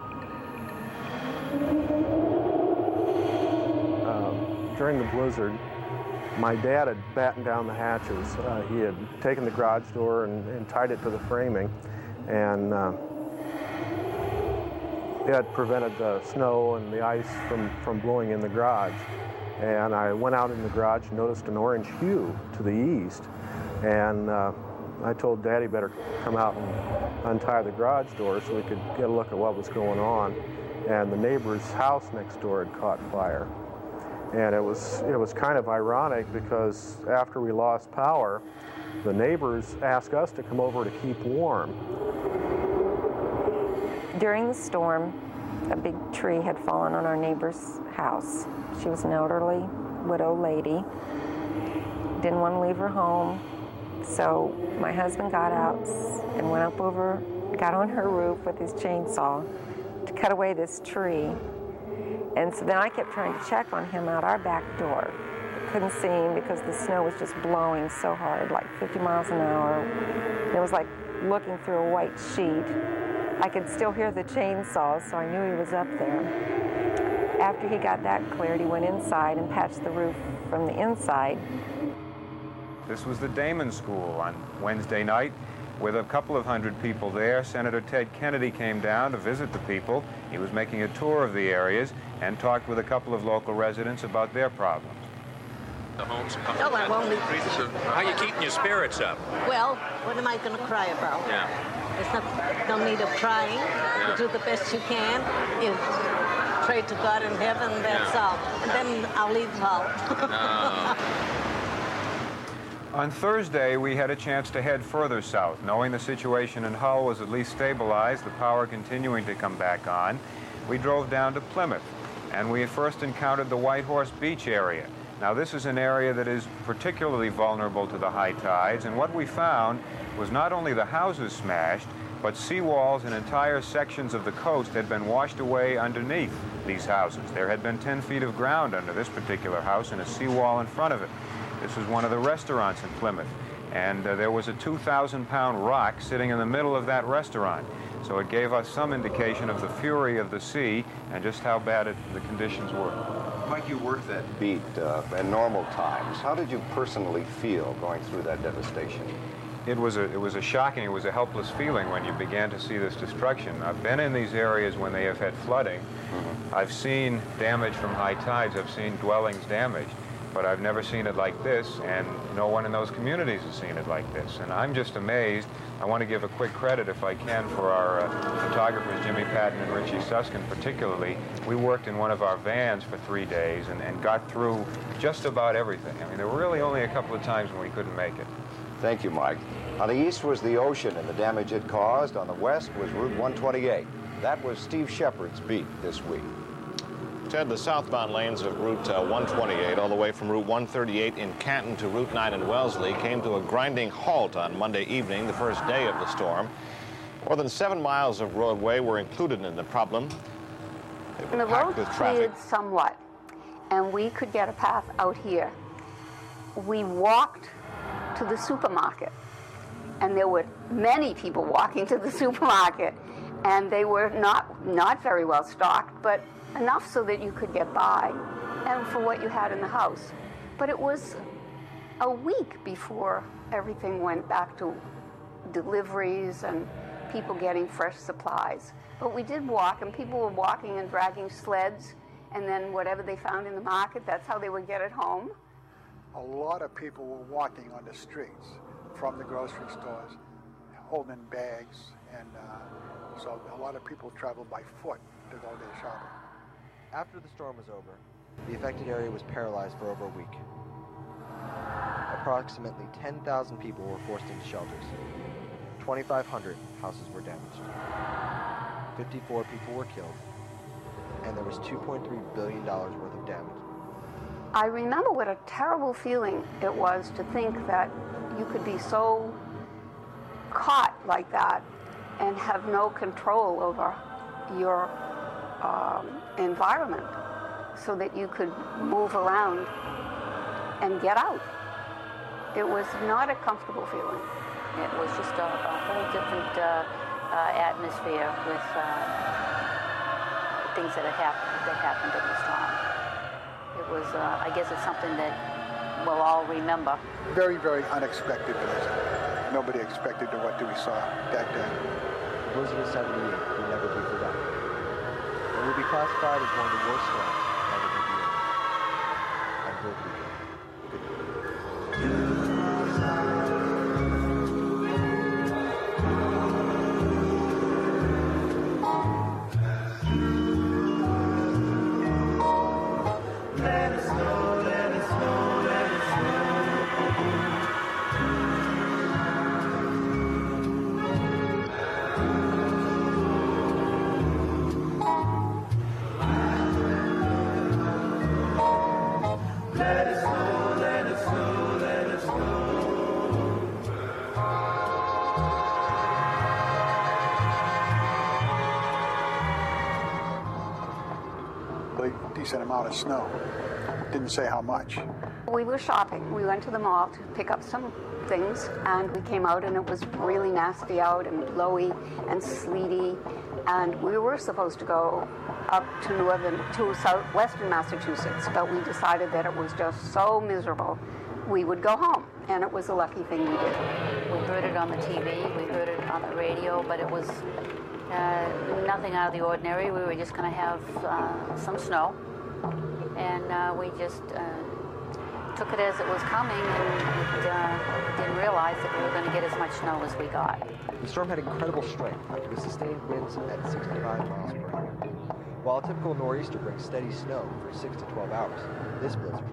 During the blizzard, my dad had battened down the hatches. He had taken the garage door and tied it to the framing, and it had prevented the snow and the ice from blowing in the garage. And I went out in the garage and noticed an orange hue to the east, and I told Daddy better come out and untie the garage door so we could get a look at what was going on. And the neighbor's house next door had caught fire. And it was kind of ironic because after we lost power, the neighbors asked us to come over to keep warm. During the storm, a big tree had fallen on our neighbor's house. She was an elderly widow lady, didn't want to leave her home, So my husband got out and went up over, got on her roof with his chainsaw to cut away this tree. And so then I kept trying to check on him out our back door. Couldn't see him because the snow was just blowing so hard, like 50 miles an hour. And it was like looking through a white sheet. I could still hear the chainsaw, so I knew he was up there. After he got that cleared, he went inside and patched the roof from the inside. This was the Damon School on Wednesday night with a couple of hundred people there. Senator Ted Kennedy came down to visit the people. He was making a tour of the areas and talked with a couple of local residents about their problems. The homes Oh, I won't be. So how are you keeping your spirits up? Well, what am I going to cry about? Yeah. There's no need of crying. Yeah. You do the best you can. You pray to God in heaven, that's all. And then I'll leave Hull. On Thursday, we had a chance to head further south, knowing the situation in Hull was at least stabilized, the power continuing to come back on. We drove down to Plymouth, and we first encountered the White Horse Beach area. Now, this is an area that is particularly vulnerable to the high tides, and what we found was not only the houses smashed, but seawalls and entire sections of the coast had been washed away underneath these houses. There had been 10 feet of ground under this particular house and a seawall in front of it. This was one of the restaurants in Plymouth, and there was a 2,000-pound rock sitting in the middle of that restaurant. So it gave us some indication of the fury of the sea and just how bad the conditions were. Mike, you worked that beat in normal times. How did you personally feel going through that devastation? It was a shocking, it was a helpless feeling when you began to see this destruction. I've been in these areas when they have had flooding. I've seen damage from high tides. I've seen dwellings damaged. But I've never seen it like this, and no one in those communities has seen it like this. And I'm just amazed. I want to give a quick credit, if I can, for our photographers, Jimmy Patton and Richie Suskin particularly. We worked in one of our vans for 3 days and got through just about everything. I mean, there were really only a couple of times when we couldn't make it. Thank you, Mike. On the east was the ocean and the damage it caused. On the west was Route 128. That was Steve Shepard's beat this week. Ted, the southbound lanes of Route 128, all the way from Route 138 in Canton to Route 9 in Wellesley, came to a grinding halt on Monday evening, the first day of the storm. More than 7 miles of roadway were included in the problem. And the road cleared somewhat, and we could get a path out here. We walked to the supermarket, and there were many people walking to the supermarket, and they were not very well stocked, but enough so that you could get by and for what you had in the house. But it was a week before everything went back to deliveries and people getting fresh supplies. But we did walk, and people were walking and dragging sleds, and then whatever they found in the market, that's how they would get it home. A lot of people were walking on the streets from the grocery stores, holding bags, and so a lot of people traveled by foot to go there shopping. After the storm was over, the affected area was paralyzed for over a week. Approximately 10,000 people were forced into shelters. 2,500 houses were damaged. 54 people were killed, and there was $2.3 billion worth of damage. I remember what a terrible feeling it was to think that you could be so caught like that and have no control over your environment, so that you could move around and get out. It was not a comfortable feeling. It was just a whole different atmosphere with things that happened in the storm. It was, I guess it's something that we'll all remember. Very, very unexpected blizzard. Nobody expected what we saw that day. The blizzard of 78 will never be forgotten. It will be classified as one of the worst storms ever to be in. I'm Bill Beaker. fairly decent amount of snow. Didn't say how much. We were shopping. We went to the mall to pick up some things, and we came out and it was really nasty out and blowy and sleety, and we were supposed to go up to southwestern Massachusetts, but we decided that it was just so miserable we would go home, and it was a lucky thing we did. We heard it on the TV, we heard it on the radio, but it was nothing out of the ordinary. We were just going to have some snow, and we just took it as it was coming, and didn't realize that we were going to get as much snow as we got. The storm had incredible strength with sustained winds at 65 miles per hour. While a typical nor'easter brings steady snow for 6 to 12 hours, this blizzard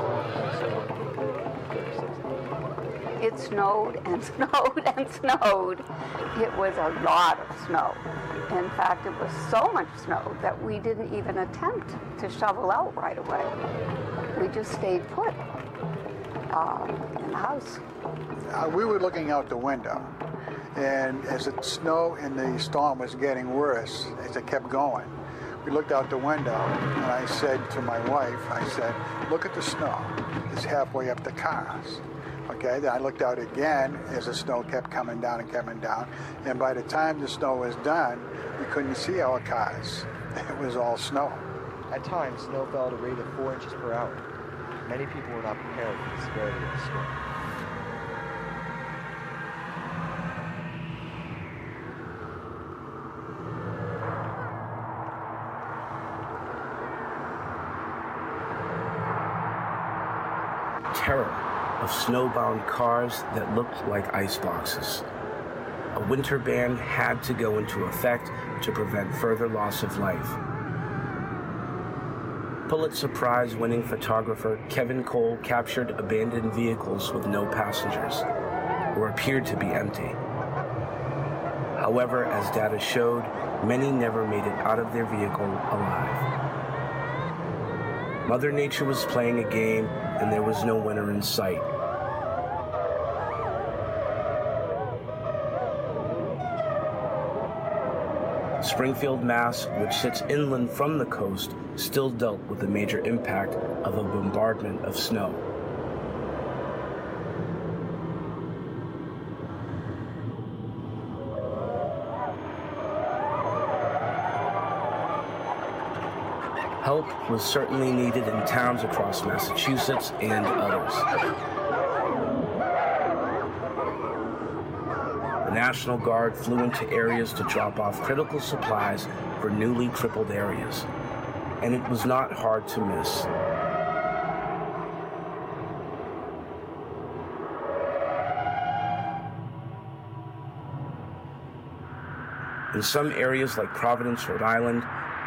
It snowed and snowed and snowed. It was a lot of snow. In fact, it was so much snow that we didn't even attempt to shovel out right away. We just stayed put in the house. We were looking out the window, and as the snow and the storm was getting worse, as it kept going, we looked out the window, and I said to my wife, I said, look at the snow. It's halfway up the cars. Okay, then I looked out again as the snow kept coming down, and by the time the snow was done, we couldn't see our cars. It was all snow. At times, snow fell at a rate of 4 inches per hour. Many people were not prepared for the severity of the storm. Terror of snowbound cars that looked like ice boxes. A winter ban had to go into effect to prevent further loss of life. Pulitzer Prize-winning photographer Kevin Cole captured abandoned vehicles with no passengers, or appeared to be empty. However, as data showed, many never made it out of their vehicle alive. Mother Nature was playing a game, and there was no winner in sight. Springfield, Mass., which sits inland from the coast, still dealt with the major impact of a bombardment of snow. Help was certainly needed in towns across Massachusetts and others. The National Guard flew into areas to drop off critical supplies for newly crippled areas, and it was not hard to miss. In some areas like Providence, Rhode Island,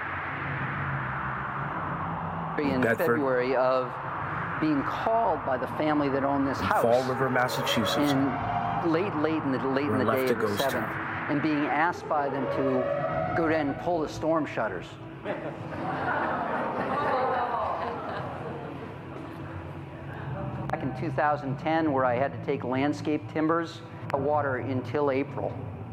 in Bedford, February of being called by the family that owned this house. Fall River, Massachusetts. Late in the day of the 7th, and being asked by them to go down and pull the storm shutters. Back in 2010, where I had to take landscape timbers, water until April.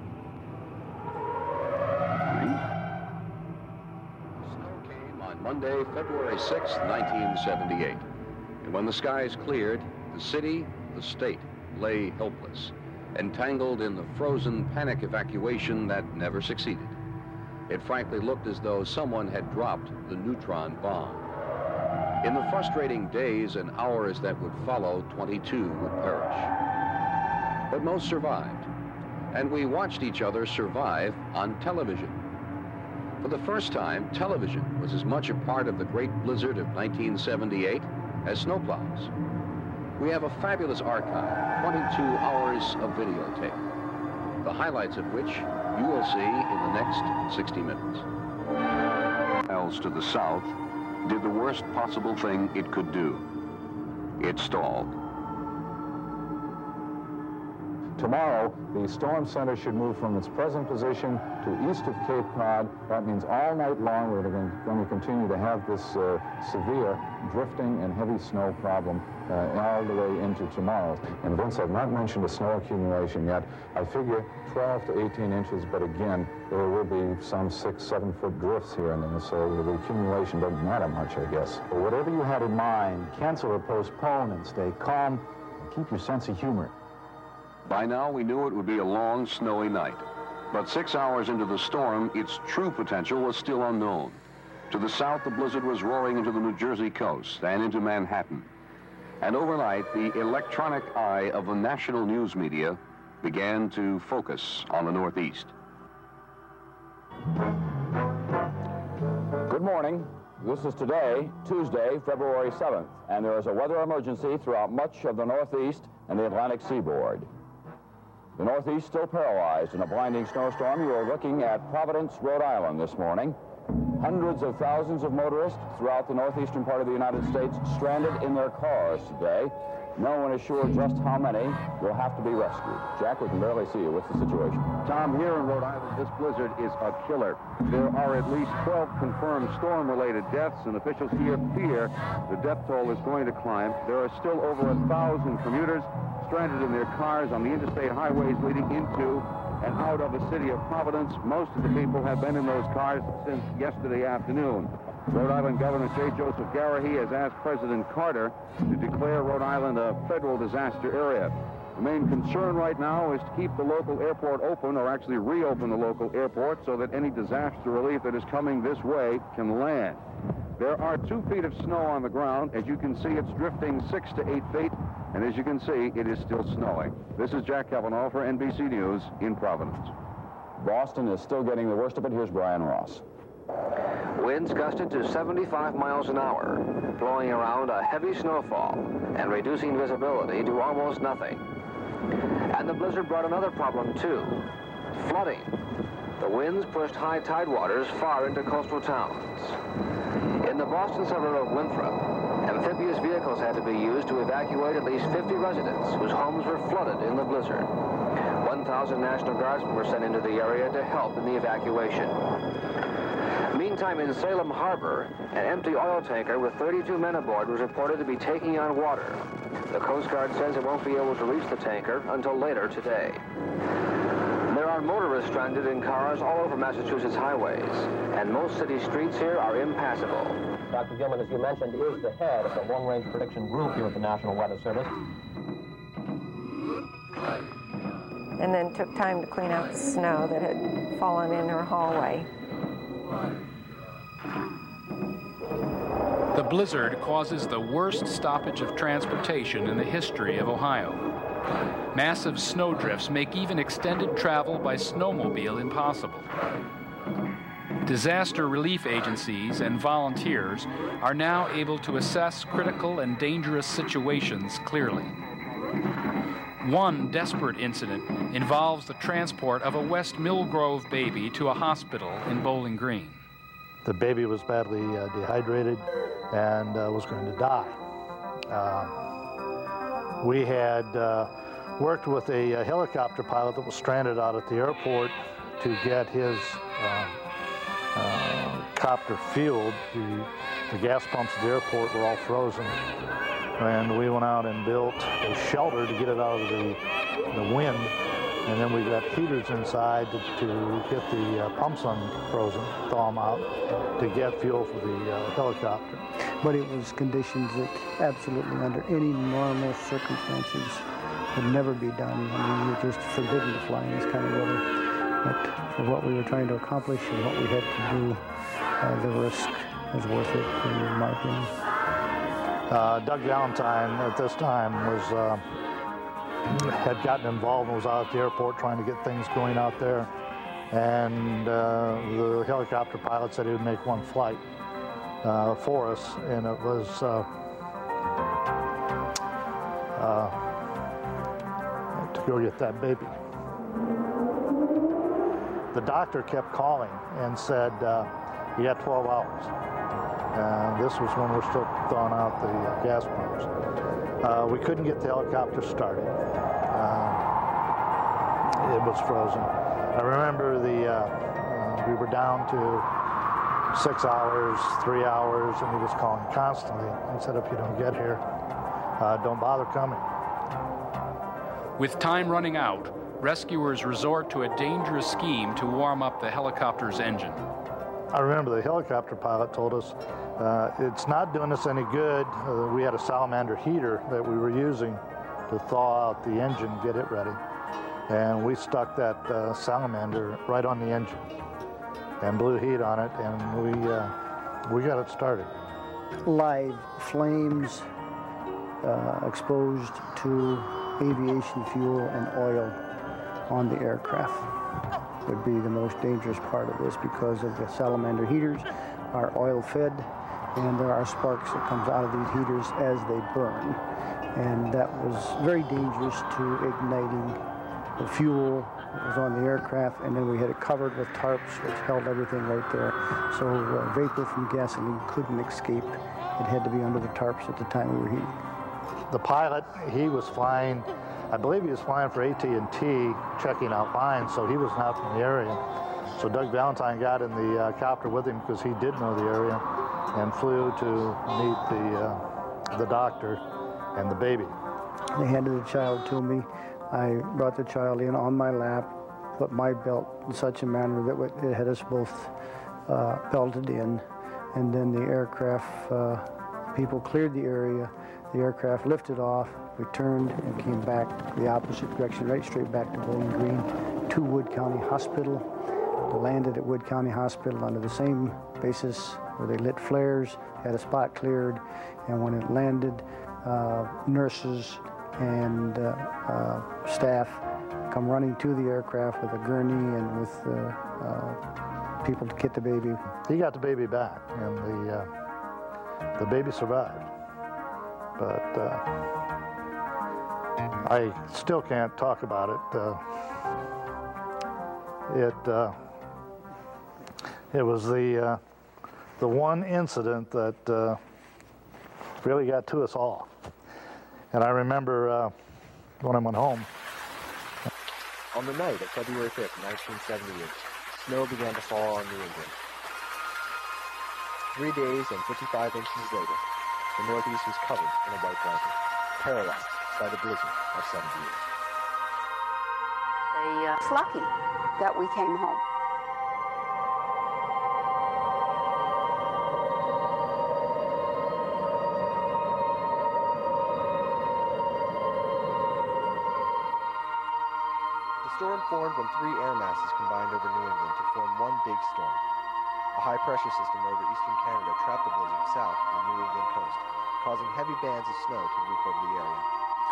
Monday, February 6, 1978. And when the skies cleared, the city, the state, lay helpless, entangled in the frozen panic evacuation that never succeeded. It frankly looked as though someone had dropped the neutron bomb. In the frustrating days and hours that would follow, 22 would perish. But most survived, and we watched each other survive on television. For the first time, television was as much a part of the great blizzard of 1978 as snowplows. We have a fabulous archive, 22 hours of videotape, the highlights of which you will see in the next 60 minutes. Miles to the south did the worst possible thing it could do. It stalled. Tomorrow, the storm center should move from its present position to east of Cape Cod. That means all night long we're going to continue to have this severe drifting and heavy snow problem all the way into tomorrow. And Vince, I've not mentioned the snow accumulation yet. I figure 12 to 18 inches, but again, there will be some 6-7 foot drifts here and there, so the accumulation doesn't matter much, I guess. But whatever you had in mind, cancel or postpone and stay calm and keep your sense of humor. By now, we knew it would be a long, snowy night. But 6 hours into the storm, its true potential was still unknown. To the south, the blizzard was roaring into the New Jersey coast and into Manhattan. And overnight, the electronic eye of the national news media began to focus on the Northeast. Good morning. This is today, Tuesday, February 7th, and there is a weather emergency throughout much of the Northeast and the Atlantic seaboard. The Northeast still paralyzed in a blinding snowstorm. You are looking at Providence, Rhode Island this morning. Hundreds of thousands of motorists throughout the northeastern part of the United States stranded in their cars today. No one is sure just how many will have to be rescued. Jack, we can barely see you. What's the situation? Tom, here in Rhode Island, this blizzard is a killer. There are at least 12 confirmed storm-related deaths, and officials here fear the death toll is going to climb. There are still over 1,000 commuters stranded in their cars on the interstate highways leading into and out of the city of Providence. Most of the people have been in those cars since yesterday afternoon. Rhode Island Governor J. Joseph Garrahy has asked President Carter to declare Rhode Island a federal disaster area. The main concern right now is to keep the local airport open, or actually reopen the local airport, so that any disaster relief that is coming this way can land. There are 2 feet of snow on the ground. As you can see, it's drifting 6 to 8 feet, and as you can see, it is still snowing. This is Jack Kavanaugh for NBC News in Providence. Boston is still getting the worst of it. Here's Brian Ross. Winds gusted to 75 miles an hour, blowing around a heavy snowfall and reducing visibility to almost nothing. And the blizzard brought another problem, too: flooding. The winds pushed high tide waters far into coastal towns. In the Boston suburb of Winthrop, amphibious vehicles had to be used to evacuate at least 50 residents whose homes were flooded in the blizzard. 1,000 National Guardsmen were sent into the area to help in the evacuation. Meantime, in Salem Harbor, an empty oil tanker with 32 men aboard was reported to be taking on water. The Coast Guard says it won't be able to reach the tanker until later today. There are motorists stranded in cars all over Massachusetts highways, and most city streets here are impassable. Dr. Gilman, as you mentioned, is the head of the long-range prediction group here at the National Weather Service. And then took time to clean out the snow that had fallen in her hallway. The blizzard causes the worst stoppage of transportation in the history of Ohio. Massive snowdrifts make even extended travel by snowmobile impossible. Disaster relief agencies and volunteers are now able to assess critical and dangerous situations clearly. One desperate incident involves the transport of a West Millgrove baby to a hospital in Bowling Green. The baby was badly dehydrated and was going to die. We had worked with a helicopter pilot that was stranded out at the airport to get his copter fueled. The gas pumps at the airport were all frozen, and we went out and built a shelter to get it out of the wind, and then we got heaters inside to get the pumps unfrozen, thaw them out, to get fuel for the helicopter. But it was conditions that absolutely under any normal circumstances would never be done. I mean, you're just forbidden to fly in this kind of weather. But for what we were trying to accomplish and what we had to do, the risk was worth it, in my opinion. Doug Valentine at this time had gotten involved and was out at the airport trying to get things going out there. And the helicopter pilot said he would make one flight for us, and it was to go get that baby. The doctor kept calling and said, you got 12 hours. This was when we're still thawing out the gas pumps. We couldn't get the helicopter started. it was frozen. I remember we were down to 6 hours, 3 hours, and he was calling constantly. He said, if you don't get here, don't bother coming. With time running out, rescuers resort to a dangerous scheme to warm up the helicopter's engine. I remember the helicopter pilot told us, it's not doing us any good. We had a salamander heater that we were using to thaw out the engine, get it ready. And we stuck that salamander right on the engine and blew heat on it, and we got it started. Live flames exposed to aviation fuel and oil on the aircraft would be the most dangerous part of this, because of the salamander heaters are oil fed, and there are sparks that comes out of these heaters as they burn, and that was very dangerous to igniting the fuel that was on the aircraft, and then we had it covered with tarps which held everything right there, so vapor from gasoline couldn't escape. It had to be under the tarps at the time we were heating. The pilot, he was flying, I believe he was flying for AT&T, checking out lines, so he was not from the area. So Doug Valentine got in the copter with him because he did know the area, and flew to meet the doctor and the baby. They handed the child to me. I brought the child in on my lap, put my belt in such a manner that it had us both belted in, and then the aircraft people cleared the area. The aircraft lifted off, returned, and came back the opposite direction, right straight back to Bowling Green, to Wood County Hospital. They landed at Wood County Hospital under the same basis where they lit flares, had a spot cleared, and when it landed, nurses and staff come running to the aircraft with a gurney and with people to get the baby. He got the baby back, and the baby survived. But I still can't talk about it. It was the one incident that really got to us all. And I remember when I went home. On the night of February 5th, 1978, snow began to fall on New England. 3 days and 55 inches later, the Northeast was covered in a white blanket, paralyzed by the blizzard of 7 years. It's lucky that we came home. The storm formed when 3 air masses combined over New England to form one big storm. A high-pressure system over eastern Canada trapped the blizzard south on the New England coast, causing heavy bands of snow to move over the area.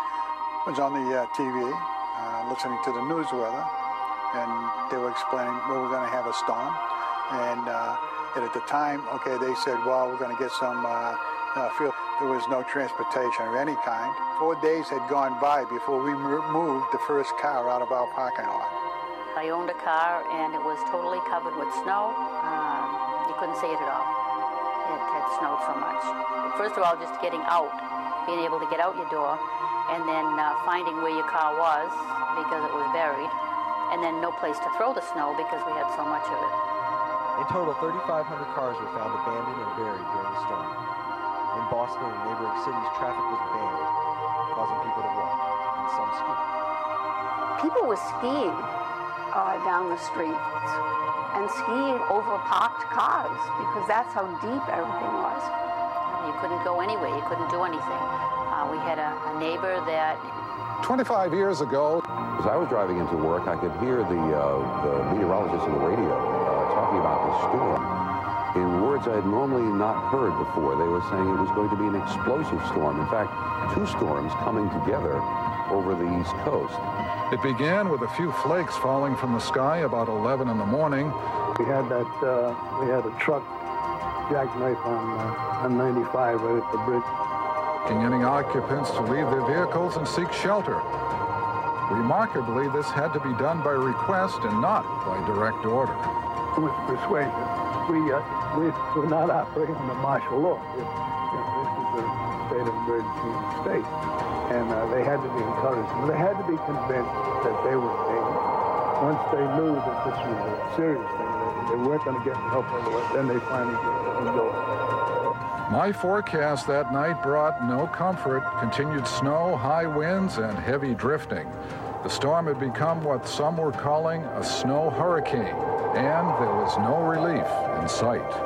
I was on the TV, listening to the news weather, and they were explaining we were going to have a storm. And at the time, okay, they said, well, we're going to get some fuel. There was no transportation of any kind. 4 days had gone by before we moved the first car out of our parking lot. I owned a car, and it was totally covered with snow. You couldn't see it at all. It had snowed so much. First of all, just getting out, being able to get out your door, and then finding where your car was because it was buried, and then no place to throw the snow because we had so much of it. In total, 3,500 cars were found abandoned and buried during the storm. In Boston and neighboring cities, traffic was banned, causing people to walk, and some ski. People were skiing down the streets and skiing over parked cars because that's how deep everything was. You couldn't go anywhere. You couldn't do anything. We had a neighbor that... 25 years ago... As I was driving into work, I could hear the meteorologist on the radio talking about the storm in words I had normally not heard before. They were saying it was going to be an explosive storm. In fact, 2 storms coming together over the East Coast. It began with a few flakes falling from the sky about 11 in the morning. We had a truck jackknife on 95 right at the bridge. Getting occupants to leave their vehicles and seek shelter. Remarkably, this had to be done by request and not by direct order. With persuasion. we're not operating under martial law. This is a state of emergency in the state. And they had to be encouraged. And they had to be convinced that they were being, once they knew that this was a serious thing, they weren't going to get help otherwise, then they finally let go. My forecast that night brought no comfort. Continued snow, high winds, and heavy drifting. The storm had become what some were calling a snow hurricane, and there was no relief in sight.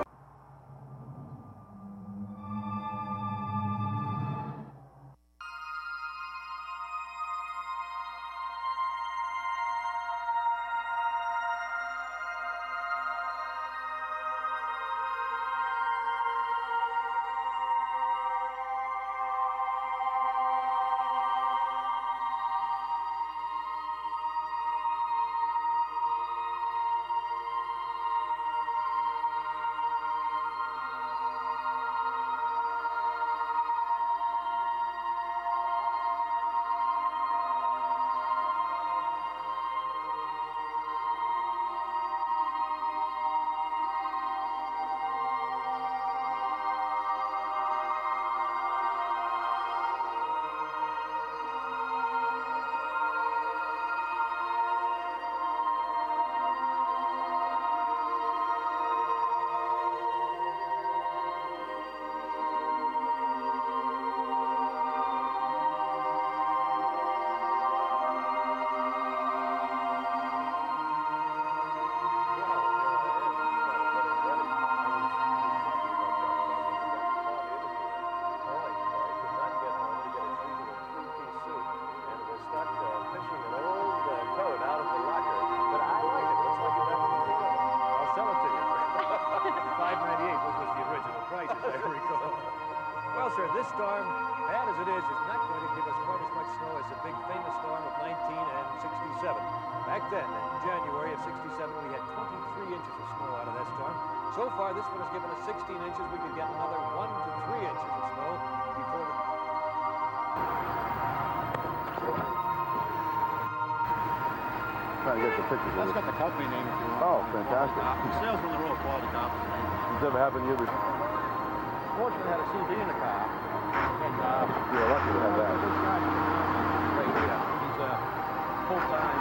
Sir, this storm, bad as it is not going to give us quite as much snow as the big famous storm of 19 and 67. Back then, in January of 67, we had 23 inches of snow out of that storm. So far, this one has given us 16 inches. We could get another 1 to 3 inches of snow before the... Trying to get the pictures. That's got the company name if you want. Oh, fantastic. Salesman of the Royal Quality Company. Has this ever happened to you before? Fortunately, I had a CD in the car. And, you're lucky to have that. This guy, right here, he's full-time.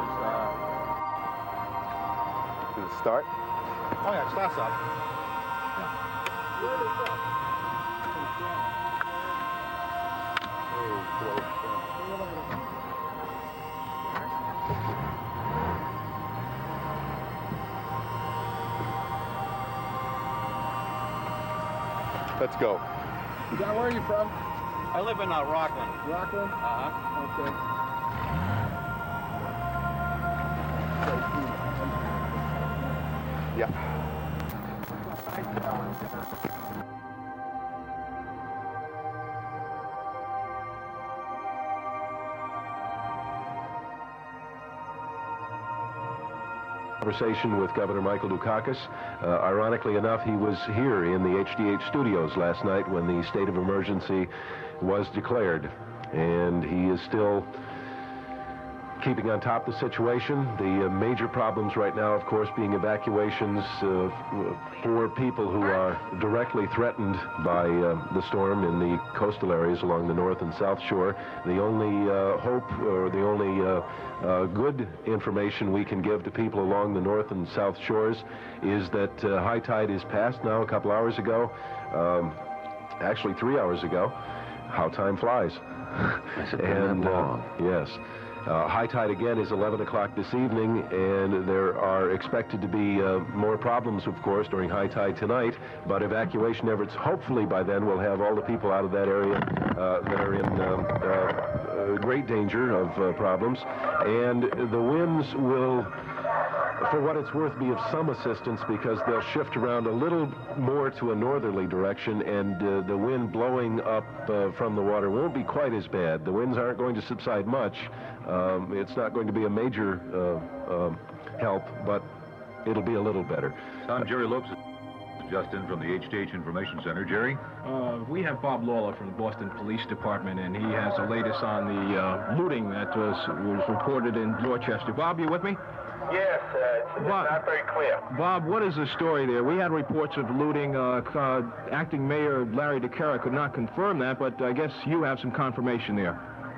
Did it start? Oh, yeah, it starts up. Let's go. John, where are you from? I live in Rockland. Rockland? Uh-huh. Okay. Yeah. Conversation with Governor Michael Dukakis. Ironically enough, he was here in the HDH studios last night when the state of emergency was declared, and he is still keeping on top of the situation. The major problems right now, of course, being evacuations for people who are directly threatened by the storm in the coastal areas along the north and south shore. The only hope, or the only good information we can give to people along the north and south shores is that high tide is past now a couple hours ago, actually 3 hours ago. How time flies. Has it been that long? Yes. High tide again is 11 o'clock this evening, and there are expected to be more problems, of course, during high tide tonight, but evacuation efforts, hopefully by then we'll have all the people out of that area that are in great danger of problems, and the winds will, for what it's worth, be of some assistance because they'll shift around a little more to a northerly direction, and the wind blowing up from the water won't be quite as bad. The winds aren't going to subside much. It's not going to be a major help, but it'll be a little better. Tom, Jerry Lopes just in from the HDH Information Center. Jerry? We have Bob Lawler from the Boston Police Department, and he has the latest on the looting that was reported in Dorchester. Bob, you with me? Yes, it's not very clear. Bob, what is the story there? We had reports of looting. Acting Mayor Larry DeCara could not confirm that, but I guess you have some confirmation there.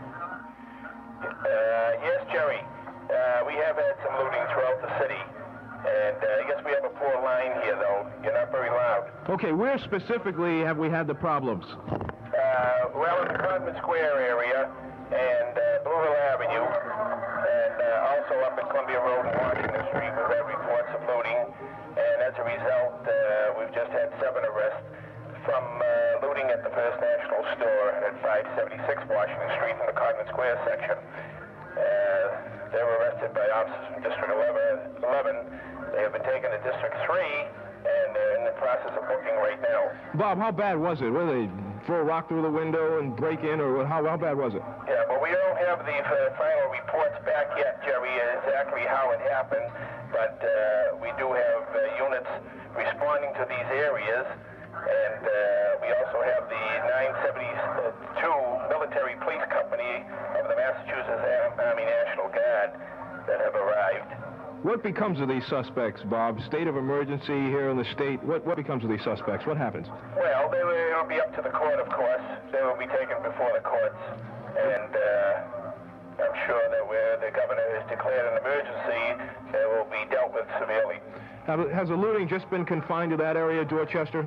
Yes, Jerry. We have had some looting throughout the city. And I guess we have a poor line here, though. You're not very loud. Okay, where specifically have we had the problems? Well, in the Codman Square area and Blue Hill Avenue, and also up at Columbia Road and Washington Street, we've had reports of looting. And as a result, we've just had 7 arrests from looting at the First National Store at 576 Washington Street in the Codman Square section. They were arrested by officers from District 11. They have been taken to District 3, and they're in the process of booking right now. Bob, how bad was it? Were they throw a rock through the window and break in, or how bad was it? Yeah, but we don't have the final reports back yet, Jerry, exactly how it happened. But we do have units responding to these areas, and we also have the 972 Military Police Company of the Massachusetts Army National Guard that have arrived. What becomes of these suspects, Bob? State of emergency here in the state. What becomes of these suspects? What happens? Well, it'll be up to the court, of course. They will be taken before the courts. And I'm sure that where the governor has declared an emergency, they will be dealt with severely. Has the looting just been confined to that area, Dorchester?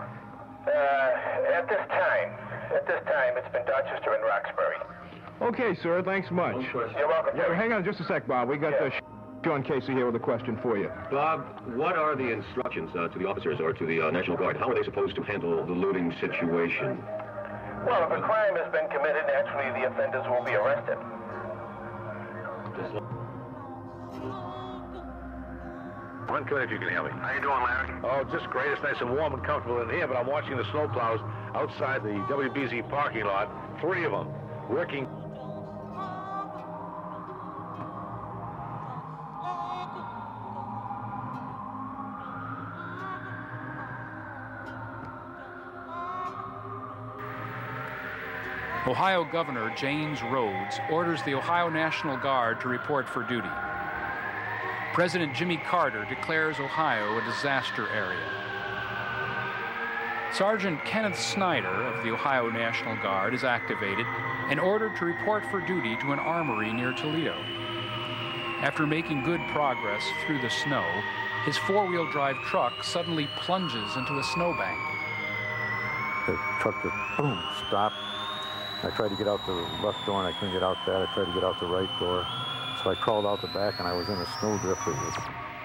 At this time, it's been Dorchester and Roxbury. Okay, sir. Thanks much. You're welcome, Jerry. Hang on just a sec, Bob. We got John Casey here with a question for you. Bob, what are the instructions to the officers or to the National Guard? How are they supposed to handle the looting situation? Well, if a crime has been committed, naturally the offenders will be arrested. One Clint, if you can help me. How you doing, Larry? Oh, just great. It's nice and warm and comfortable in here, but I'm watching the snowplows outside the WBZ parking lot. 3 of them working. Ohio Governor James Rhodes orders the Ohio National Guard to report for duty. President Jimmy Carter declares Ohio a disaster area. Sergeant Kenneth Snyder of the Ohio National Guard is activated and ordered to report for duty to an armory near Toledo. After making good progress through the snow, his 4-wheel drive truck suddenly plunges into a snowbank. The truck just, boom, stopped. I tried to get out the left door and I couldn't get out that. I tried to get out the right door. So I crawled out the back and I was in a snowdrift that was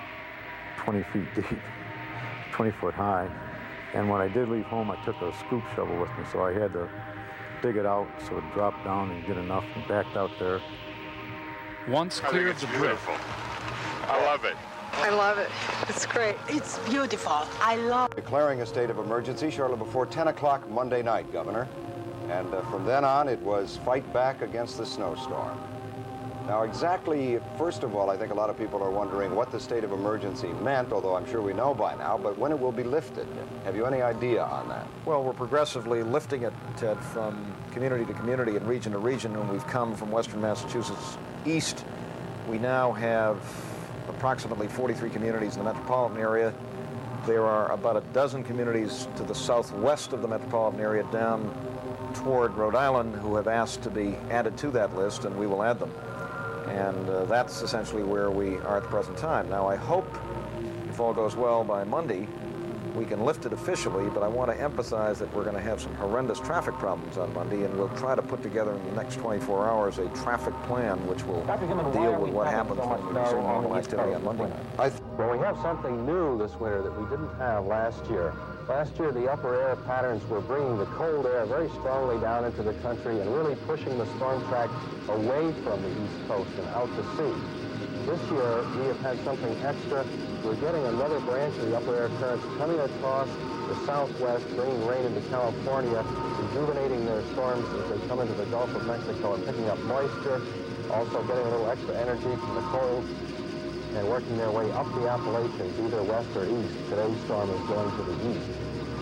20 feet deep, 20 foot high. And when I did leave home, I took a scoop shovel with me, so I had to dig it out so it dropped down and get enough and backed out there. Once clear of the drift. I love it. I love it. It's great. It's beautiful. I love it. Declaring a state of emergency shortly before 10 o'clock Monday night, Governor. And from then on, it was fight back against the snowstorm. Now, exactly, first of all, I think a lot of people are wondering what the state of emergency meant, although I'm sure we know by now, but when it will be lifted. Have you any idea on that? Well, we're progressively lifting it, Ted, from community to community and region to region, and we've come from western Massachusetts east. We now have approximately 43 communities in the metropolitan area. There are about a dozen communities to the southwest of the metropolitan area down toward Rhode Island who have asked to be added to that list, and we will add them. And that's essentially where we are at the present time. Now, I hope, if all goes well by Monday, we can lift it officially, but I want to emphasize that we're going to have some horrendous traffic problems on Monday, and we'll try to put together in the next 24 hours a traffic plan which will deal with what happens when we resume normal activity on Monday night. Well, we have something new this winter that we didn't have last year. Last year, the upper air patterns were bringing the cold air very strongly down into the country and really pushing the storm track away from the East Coast and out to sea. This year, we have had something extra. We're getting another branch of the upper air currents coming across the southwest, bringing rain into California, rejuvenating their storms as they come into the Gulf of Mexico and picking up moisture, also getting a little extra energy from the cold and working their way up the Appalachians, either west or east. Today's storm is going to the east.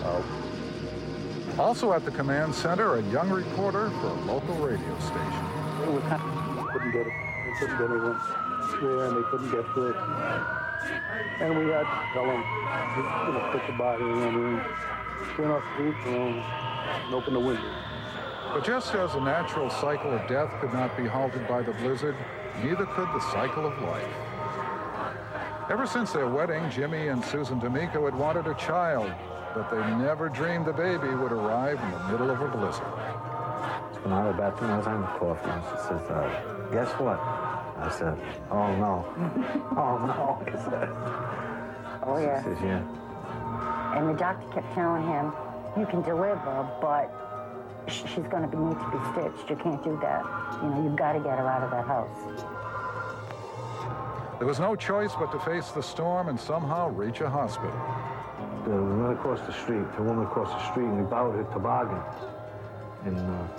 Also at the command center, a young reporter for a local radio station. We couldn't get it. We couldn't get it in. there and they couldn't get to it. And we had to tell them, put the body in the room, turn off the roof and open the window. But just as the natural cycle of death could not be halted by the blizzard, neither could the cycle of life. Ever since their wedding, Jimmy and Susan D'Amico had wanted a child, but they never dreamed the baby would arrive in the middle of a blizzard. When I was about 2 hours on the coffee, and she says, guess what? I said, oh no. Oh no. She said, oh yeah. She says, yeah. And the doctor kept telling him, you can deliver, but she's going to need to be stitched. You can't do that. You've got to get her out of that house. There was no choice but to face the storm and somehow reach a hospital. We went across the street, the woman across the street, and we borrowed her toboggan. And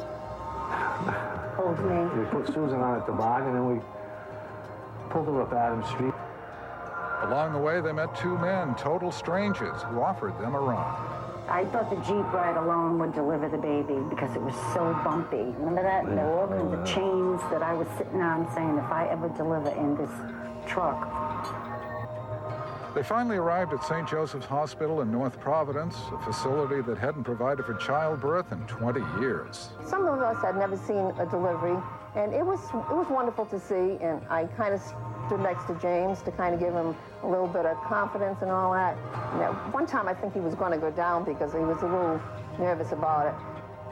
we put Susan on a toboggan, and we pulled her up Adams Street. Along the way, they met two men, total strangers, who offered them a ride. I thought the Jeep ride alone would deliver the baby because it was so bumpy. Remember that? Yeah. There were all kinds of chains that I was sitting on saying, if I ever deliver in this truck. They finally arrived at St. Joseph's Hospital in North Providence, a facility that hadn't provided for childbirth in 20 years. Some of us had never seen a delivery, and it was wonderful to see, and I kind of stood next to James to kind of give him a little bit of confidence and all that. And at one time, I think he was going to go down because he was a little nervous about it.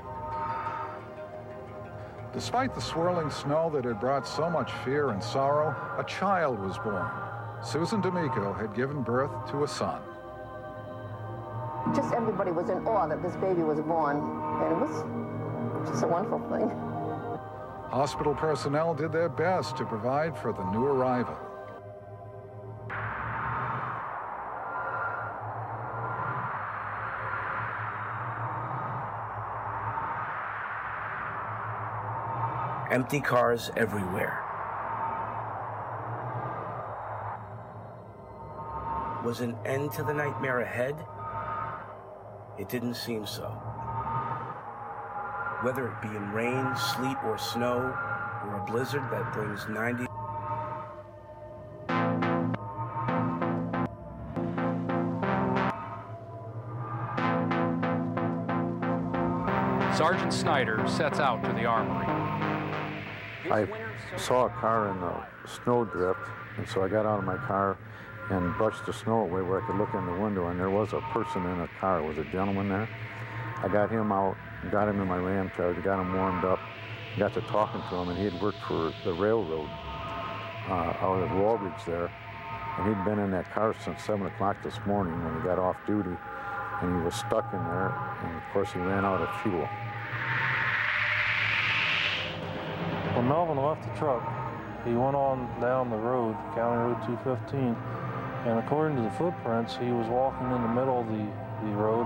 Despite the swirling snow that had brought so much fear and sorrow, a child was born. Susan D'Amico had given birth to a son. Just everybody was in awe that this baby was born, and it was just a wonderful thing. Hospital personnel did their best to provide for the new arrival. Empty cars everywhere. Was an end to the nightmare ahead? It didn't seem so. Whether it be in rain, sleet, or snow, or a blizzard that brings 90... Sergeant Snyder sets out to the armory. I saw a car in a snowdrift, and so I got out of my car and brushed the snow away where I could look in the window, and there was a person in a car. There was a gentleman there. I got him out, got him in my ram charger, got him warmed up, got to talking to him, and he had worked for the railroad out at Walbridge there, and he'd been in that car since 7 o'clock this morning when he got off duty, and he was stuck in there, and of course he ran out of fuel. When Melvin left the truck, he went on down the road, County Road 215, and according to the footprints, he was walking in the middle of the road,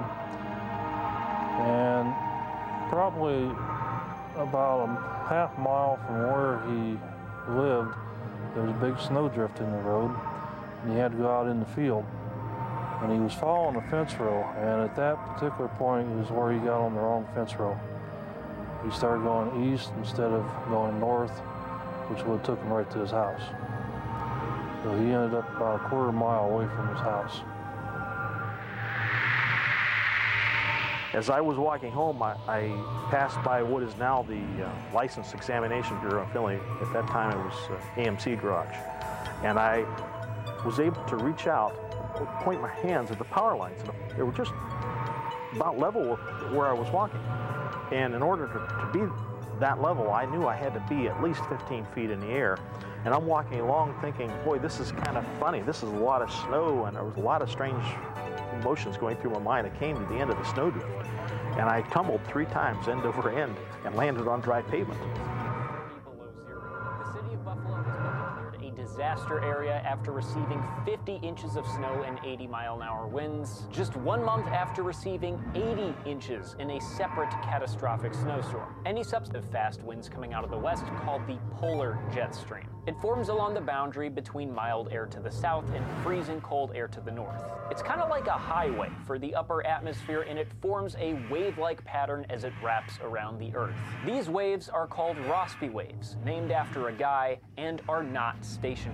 and probably about a half mile from where he lived, there was a big snowdrift in the road, and he had to go out in the field. And he was following the fence row, and at that particular point is where he got on the wrong fence row. He started going east instead of going north, which would have took him right to his house. So he ended up about a quarter mile away from his house. As I was walking home, I passed by what is now the License Examination Bureau in Philly. At that time, it was AMC Garage. And I was able to reach out, point my hands at the power lines. And they were just about level with where I was walking. And in order to be that level, I knew I had to be at least 15 feet in the air. And I'm walking along thinking, boy, this is kind of funny. This is a lot of snow, and there was a lot of strange emotions going through my mind. I came to the end of the snowdrift, and I tumbled 3 times end over end and landed on dry pavement. Disaster area after receiving 50 inches of snow and 80-mile-an-hour winds, just 1 month after receiving 80 inches in a separate catastrophic snowstorm. Any subsequent fast winds coming out of the west called the polar jet stream. It forms along the boundary between mild air to the south and freezing cold air to the north. It's kind of like a highway for the upper atmosphere, and it forms a wave-like pattern as it wraps around the Earth. These waves are called Rossby waves, named after a guy, and are not stationary.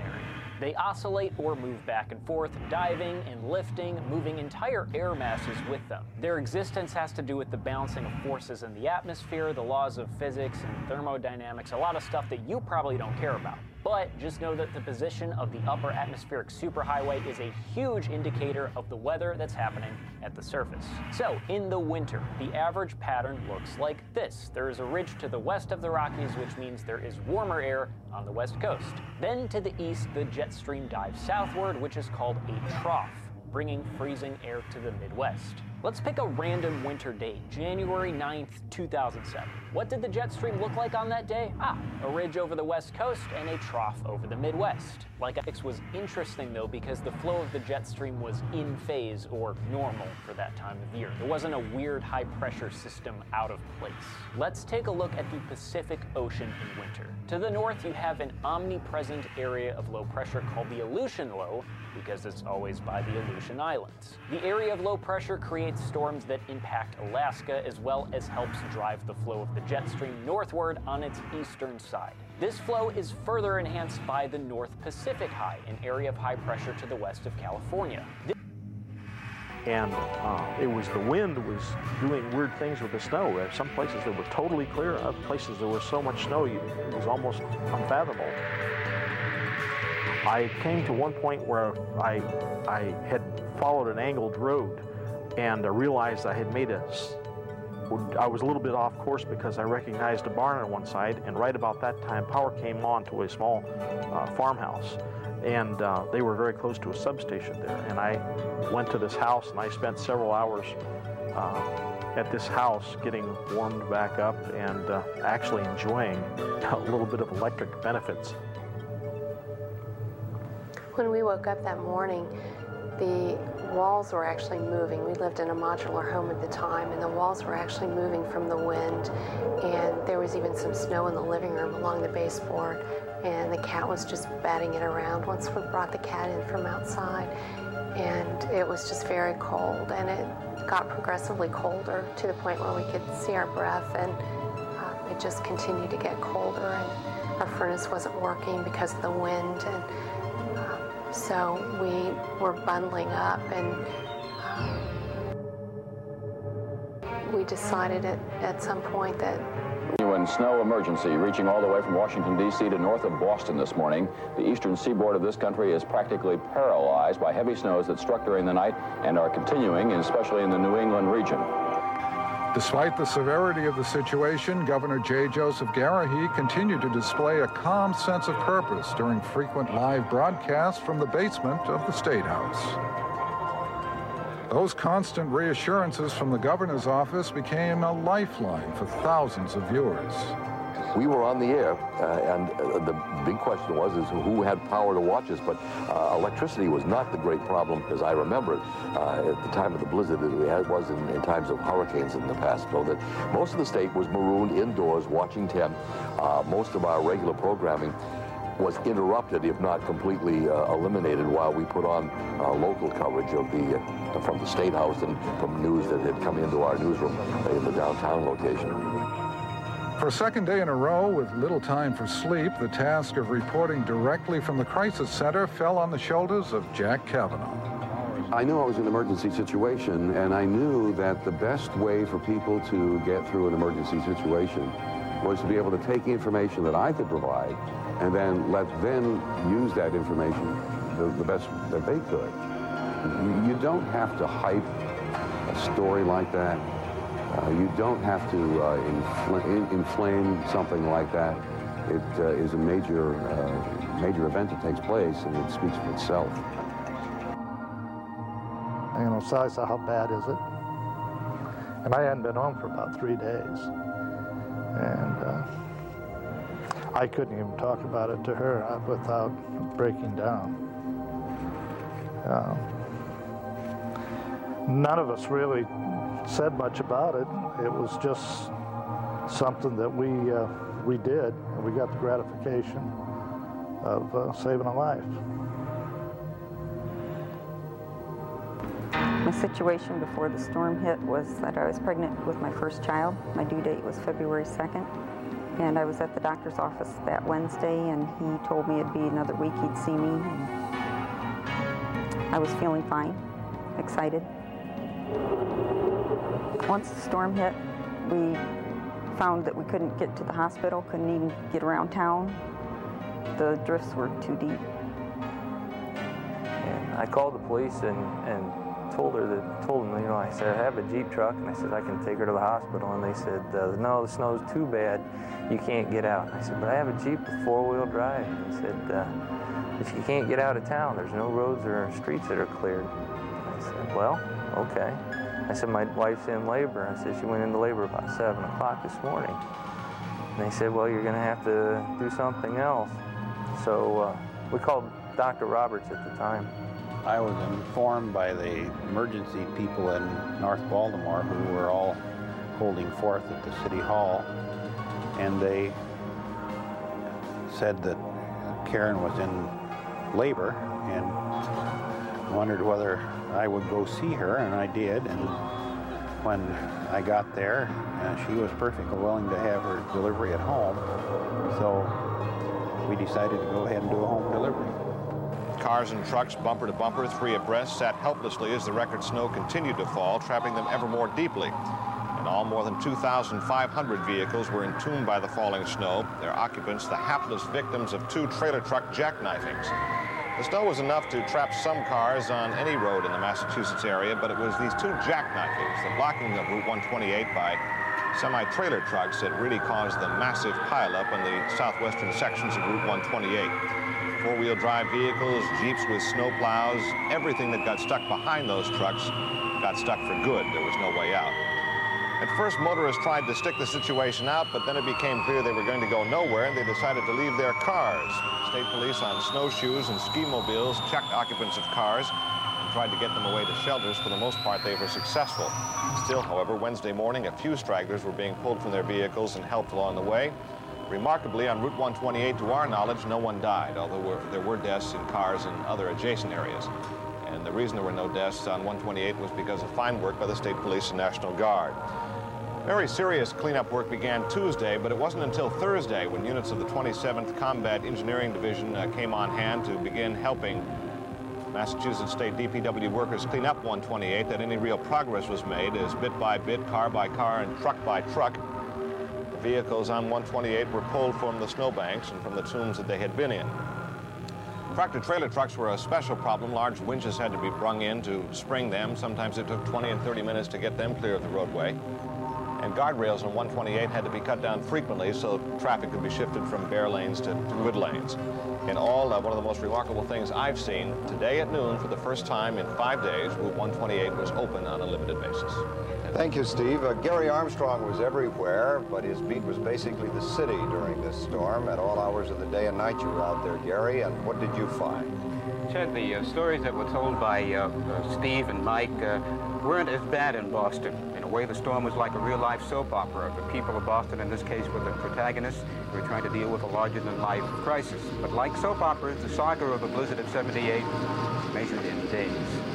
stationary. They oscillate or move back and forth, diving and lifting, moving entire air masses with them. Their existence has to do with the balancing of forces in the atmosphere, the laws of physics and thermodynamics, a lot of stuff that you probably don't care about. But just know that the position of the upper atmospheric superhighway is a huge indicator of the weather that's happening at the surface. So, in the winter, the average pattern looks like this. There is a ridge to the west of the Rockies, which means there is warmer air on the west coast. Then to the east, the jet stream dives southward, which is called a trough, bringing freezing air to the Midwest. Let's pick a random winter date, January 9th, 2007. What did the jet stream look like on that day? A ridge over the west coast and a trough over the Midwest. Like X was interesting though because the flow of the jet stream was in phase or normal for that time of year. There wasn't a weird high pressure system out of place. Let's take a look at the Pacific Ocean in winter. To the north you have an omnipresent area of low pressure called the Aleutian Low because it's always by the Aleutian Islands. The area of low pressure creates storms that impact Alaska as well as helps drive the flow of the jet stream northward on its eastern side. This flow is further enhanced by the North Pacific High, an area of high pressure to the west of California. And it was the wind was doing weird things with the snow. Some places that were totally clear, other places there was so much snow it was almost unfathomable. I came to one point where I had followed an angled road and I realized I had made I was a little bit off course because I recognized a barn on one side, and right about that time power came on to a small farmhouse, and they were very close to a substation there. And I went to this house and I spent several hours at this house getting warmed back up and actually enjoying a little bit of electric benefits. When we woke up that morning, the walls were actually moving. We lived in a modular home at the time, and the walls were actually moving from the wind, and there was even some snow in the living room along the baseboard, and the cat was just batting it around once we brought the cat in from outside, and it was just very cold, and it got progressively colder to the point where we could see our breath, and it just continued to get colder, and our furnace wasn't working because of the wind, and so we were bundling up, and we decided at some point that Snow emergency reaching all the way from Washington, D.C. to north of Boston this morning. The eastern seaboard of this country is practically paralyzed by heavy snows that struck during the night and are continuing, especially in the New England region. Despite the severity of the situation, Governor J. Joseph Garrahy continued to display a calm sense of purpose during frequent live broadcasts from the basement of the State House. Those constant reassurances from the governor's office became a lifeline for thousands of viewers. We were on the air, and the big question was who had power to watch us, but electricity was not the great problem, as I remember it, at the time of the blizzard that we had was in times of hurricanes in the past, so that most of the state was marooned indoors watching 10. Most of our regular programming was interrupted, if not completely eliminated, while we put on local coverage of from the State House and from news that had come into our newsroom in the downtown location. For a second day in a row, with little time for sleep, the task of reporting directly from the crisis center fell on the shoulders of Jack Kavanaugh. I knew I was in an emergency situation, and I knew that the best way for people to get through an emergency situation was to be able to take information that I could provide and then let them use that information the best that they could. You don't have to hype a story like that. You don't have to inflame something like that. It is a major event that takes place, and it speaks for itself. You know, so I said, how bad is it? And I hadn't been home for about 3 days. And I couldn't even talk about it to her without breaking down. None of us really said much about it. It was just something that we did, and we got the gratification of saving a life. My situation before the storm hit was that I was pregnant with my first child. My due date was February 2nd. And I was at the doctor's office that Wednesday, and he told me it'd be another week he'd see me. And I was feeling fine, excited. Once the storm hit, we found that we couldn't get to the hospital, couldn't even get around town. The drifts were too deep. And I called the police and told them, you know, I said, I have a Jeep truck, and I said, I can take her to the hospital. And they said, no, the snow's too bad, you can't get out. And I said, but I have a Jeep with four-wheel drive. And they said, if you can't get out of town, there's no roads or streets that are cleared. I said, well, okay. I said, my wife's in labor. I said, she went into labor about 7 o'clock this morning. And they said, well, you're going to have to do something else. So we called Dr. Roberts at the time. I was informed by the emergency people in North Baltimore who were all holding forth at the City Hall, and they said that Karen was in labor and wondered whether I would go see her, and I did. And when I got there, she was perfectly willing to have her delivery at home, so we decided to go ahead and do a home delivery. Cars and trucks, bumper to bumper, three abreast, sat helplessly as the record snow continued to fall, trapping them ever more deeply. In all, more than 2,500 vehicles were entombed by the falling snow, their occupants the hapless victims of 2 trailer truck jackknifings. The snow was enough to trap some cars on any road in the Massachusetts area, but it was these 2 jackknifings, the blocking of Route 128 by semi-trailer trucks, that really caused the massive pileup in the southwestern sections of Route 128. Four-wheel drive vehicles, Jeeps with snow plows, everything that got stuck behind those trucks got stuck for good. There was no way out. At first, motorists tried to stick the situation out, but then it became clear they were going to go nowhere, and they decided to leave their cars. State police on snowshoes and ski mobiles checked occupants of cars and tried to get them away to shelters. For the most part, they were successful. Still, however, Wednesday morning, a few stragglers were being pulled from their vehicles and helped along the way. Remarkably, on Route 128, to our knowledge, no one died, although there were deaths in cars in other adjacent areas. And the reason there were no deaths on 128 was because of fine work by the State Police and National Guard. Very serious cleanup work began Tuesday, but it wasn't until Thursday when units of the 27th Combat Engineering Division came on hand to begin helping Massachusetts State DPW workers clean up 128 that any real progress was made, as bit by bit, car by car, and truck by truck, vehicles on 128 were pulled from the snowbanks and from the tombs that they had been in. Tractor-trailer trucks were a special problem. Large winches had to be brung in to spring them. Sometimes it took 20 and 30 minutes to get them clear of the roadway. And guardrails on 128 had to be cut down frequently so traffic could be shifted from bare lanes to good lanes. In all, one of the most remarkable things I've seen, today at noon, for the first time in 5 days, Route 128 was open on a limited basis. Thank you, Steve. Gary Armstrong was everywhere, but his beat was basically the city during this storm. At all hours of the day and night, you were out there, Gary, and what did you find? Chad, the stories that were told by Steve and Mike weren't as bad in Boston. In a way, the storm was like a real-life soap opera. The people of Boston, in this case, were the protagonists. They were trying to deal with a larger-than-life crisis. But like soap operas, the saga of the blizzard of '78 was measured in days.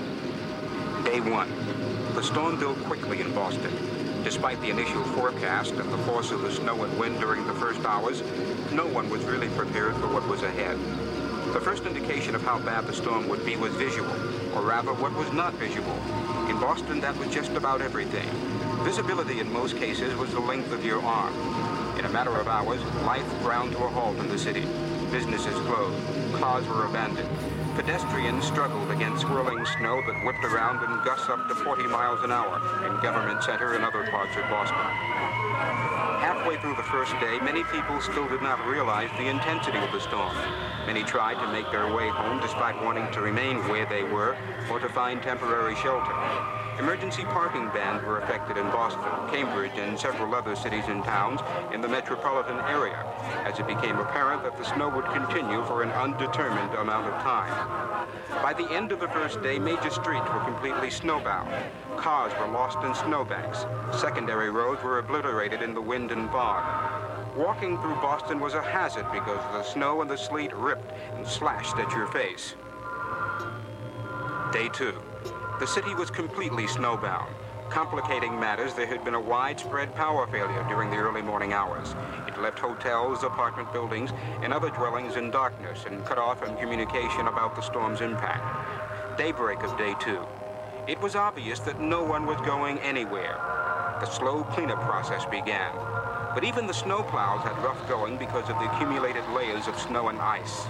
Day 1. The storm built quickly in Boston. Despite the initial forecast and the force of the snow and wind during the first hours, no one was really prepared for what was ahead. The first indication of how bad the storm would be was visual, or rather what was not visual. In Boston, that was just about everything. Visibility in most cases was the length of your arm. In a matter of hours, life ground to a halt in the city. Businesses closed, cars were abandoned. Pedestrians struggled against swirling snow that whipped around in gusts up to 40 miles an hour in Government Center and other parts of Boston. Halfway through the first day, many people still did not realize the intensity of the storm. Many tried to make their way home despite wanting to remain where they were or to find temporary shelter. Emergency parking bans were affected in Boston, Cambridge, and several other cities and towns in the metropolitan area, as it became apparent that the snow would continue for an undetermined amount of time. By the end of the first day, major streets were completely snowbound. Cars were lost in snowbanks. Secondary roads were obliterated in the wind and fog. Walking through Boston was a hazard because the snow and the sleet ripped and slashed at your face. Day 2. The city was completely snowbound. Complicating matters, there had been a widespread power failure during the early morning hours. It left hotels, apartment buildings, and other dwellings in darkness and cut off communication about the storm's impact. Daybreak of day 2. It was obvious that no one was going anywhere. The slow cleanup process began. But even the snowplows had rough going because of the accumulated layers of snow and ice.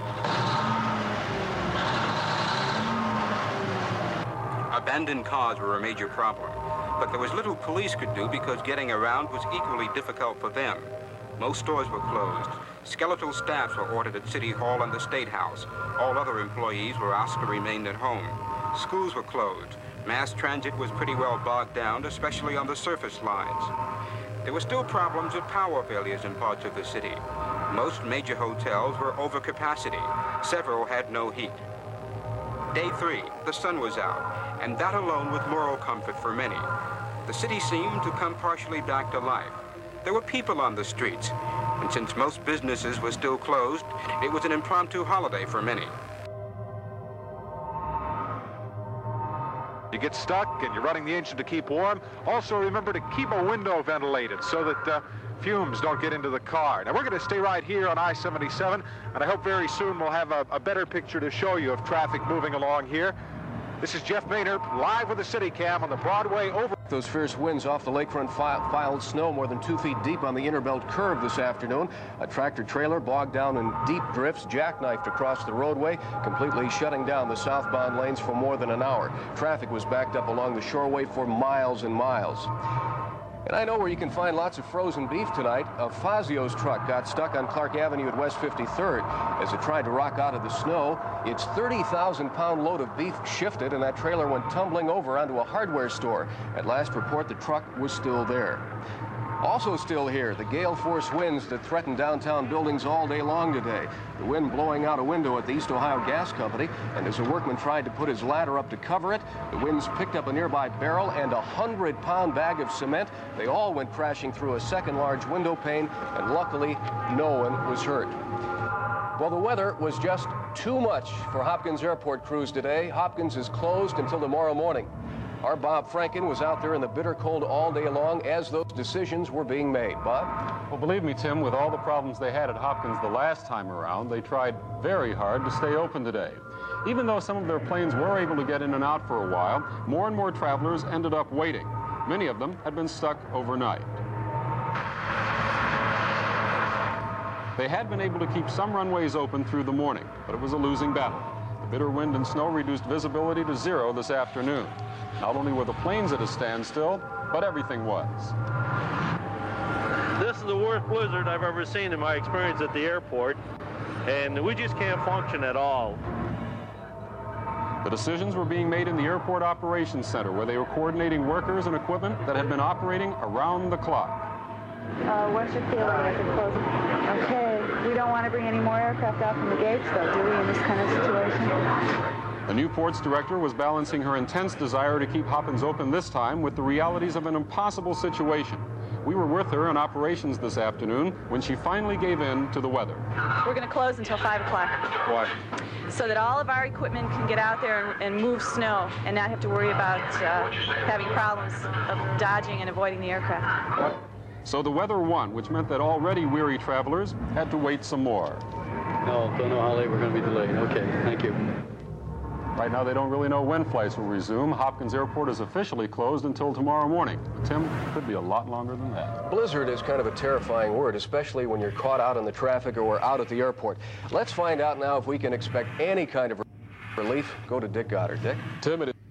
Abandoned cars were a major problem, but there was little police could do because getting around was equally difficult for them. Most stores were closed. Skeletal staffs were ordered at City Hall and the State House. All other employees were asked to remain at home. Schools were closed. Mass transit was pretty well bogged down, especially on the surface lines. There were still problems with power failures in parts of the city. Most major hotels were over capacity. Several had no heat. Day 3, the sun was out, and that alone was moral comfort for many. The city seemed to come partially back to life. There were people on the streets, and since most businesses were still closed, it was an impromptu holiday for many. You get stuck and you're running the engine to keep warm. Also remember to keep a window ventilated so that fumes don't get into the car. Now we're going to stay right here on I-77, and I hope very soon we'll have a better picture to show you of traffic moving along here. This is Jeff Maynard, live with the City Cam on the Broadway over. Those fierce winds off the lakefront filed snow more than 2 feet deep on the Innerbelt curve this afternoon. A tractor-trailer bogged down in deep drifts, jackknifed across the roadway, completely shutting down the southbound lanes for more than an hour. Traffic was backed up along the shoreway for miles and miles. And I know where you can find lots of frozen beef tonight. A Fazio's truck got stuck on Clark Avenue at West 53rd as it tried to rock out of the snow. Its 30,000-pound load of beef shifted, and that trailer went tumbling over onto a hardware store. At last report, the truck was still there. Also still here, the gale force winds that threatened downtown buildings all day long today. The wind blowing out a window at the East Ohio Gas Company, and as a workman tried to put his ladder up to cover it, the winds picked up a nearby barrel and a 100-pound bag of cement. They all went crashing through a second large window pane, and luckily, no one was hurt. Well, the weather was just too much for Hopkins Airport crews today. Hopkins is closed until tomorrow morning. Our Bob Franken was out there in the bitter cold all day long as those decisions were being made. Bob? Well, believe me, Tim, with all the problems they had at Hopkins the last time around, they tried very hard to stay open today. Even though some of their planes were able to get in and out for a while, more and more travelers ended up waiting. Many of them had been stuck overnight. They had been able to keep some runways open through the morning, but it was a losing battle. The bitter wind and snow reduced visibility to 0 this afternoon. Not only were the planes at a standstill, but everything was. This is the worst blizzard I've ever seen in my experience at the airport, and we just can't function at all. The decisions were being made in the Airport Operations Center, where they were coordinating workers and equipment that had been operating around the clock. What's your feeling after closing? Okay, we don't want to bring any more aircraft out from the gates, though, do we, in this kind of situation? The new ports director was balancing her intense desire to keep Hopkins open this time with the realities of an impossible situation. We were with her in operations this afternoon when she finally gave in to the weather. We're going to close until 5 o'clock. Why? So that all of our equipment can get out there and move snow and not have to worry about having problems of dodging and avoiding the aircraft. What? So the weather won, which meant that already weary travelers had to wait some more. No, don't know how late we're going to be delayed. Okay, thank you. Right now, they don't really know when flights will resume. Hopkins Airport is officially closed until tomorrow morning. Tim, it could be a lot longer than that. Blizzard is kind of a terrifying word, especially when you're caught out in the traffic or out at the airport. Let's find out now if we can expect any kind of relief. Go to Dick Goddard. Dick? Tim, it is.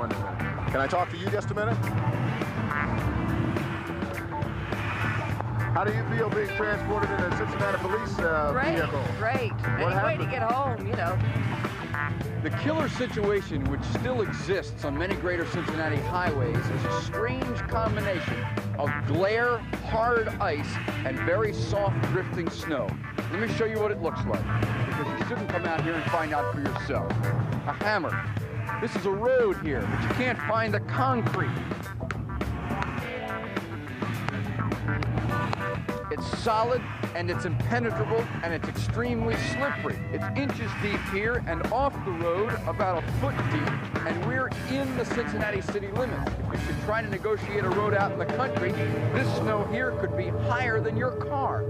Can I talk to you just a minute? How do you feel being transported in a Cincinnati police vehicle? Great. What Any way to happened? get home, you know. The killer situation, which still exists on many greater Cincinnati highways, is a strange combination of glare, hard ice, and very soft drifting snow. Let me show you what it looks like, because you shouldn't come out here and find out for yourself. A hammer. This is a road here, but you can't find the concrete. It's solid, and it's impenetrable, and it's extremely slippery. It's inches deep here, and off the road about a foot deep, and we're in the Cincinnati city limits. If you should try to negotiate a road out in the country, this snow here could be higher than your car.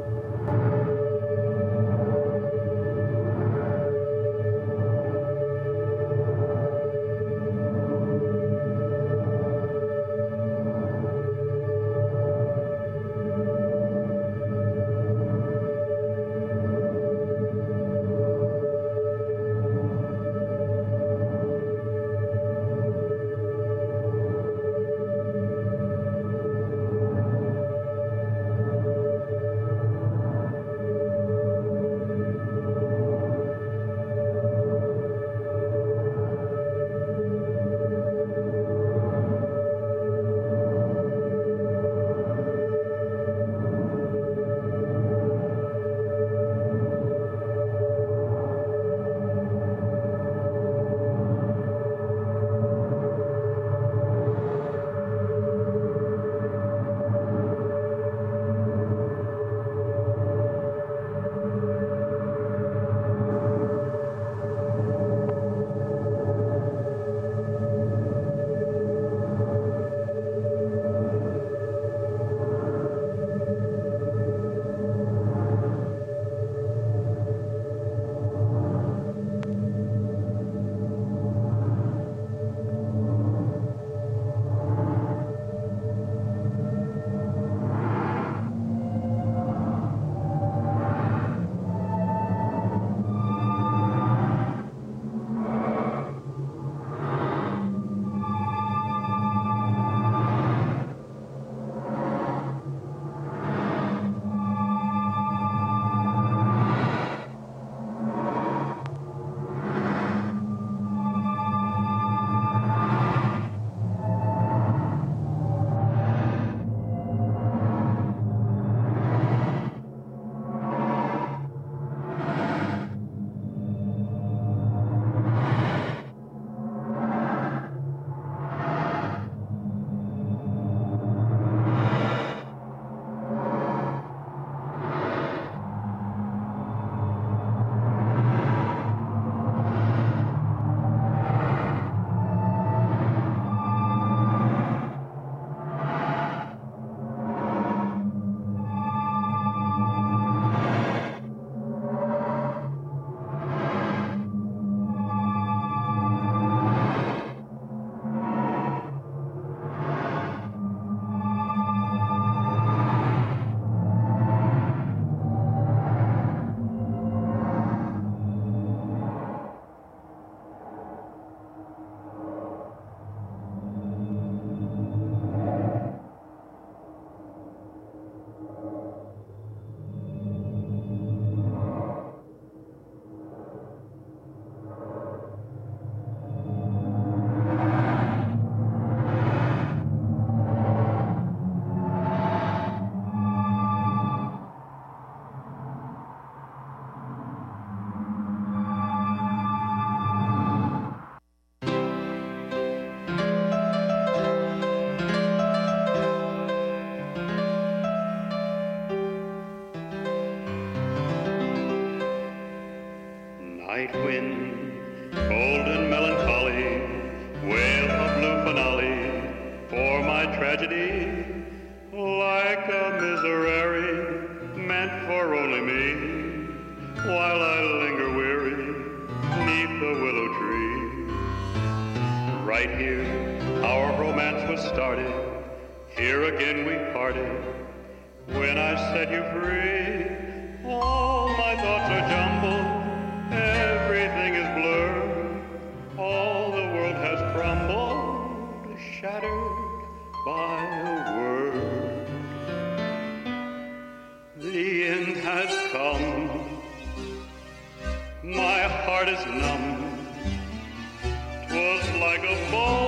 night wind, cold and melancholy, wail a blue finale for my tragedy, like a miserere meant for only me, while I linger weary neath the willow tree. Right here, our romance was started, here again we parted, when I set you free. All my thoughts are jumbled, everything is blurred, all the world has crumbled, shattered by a word. my heart is numb. 'Twas like a ball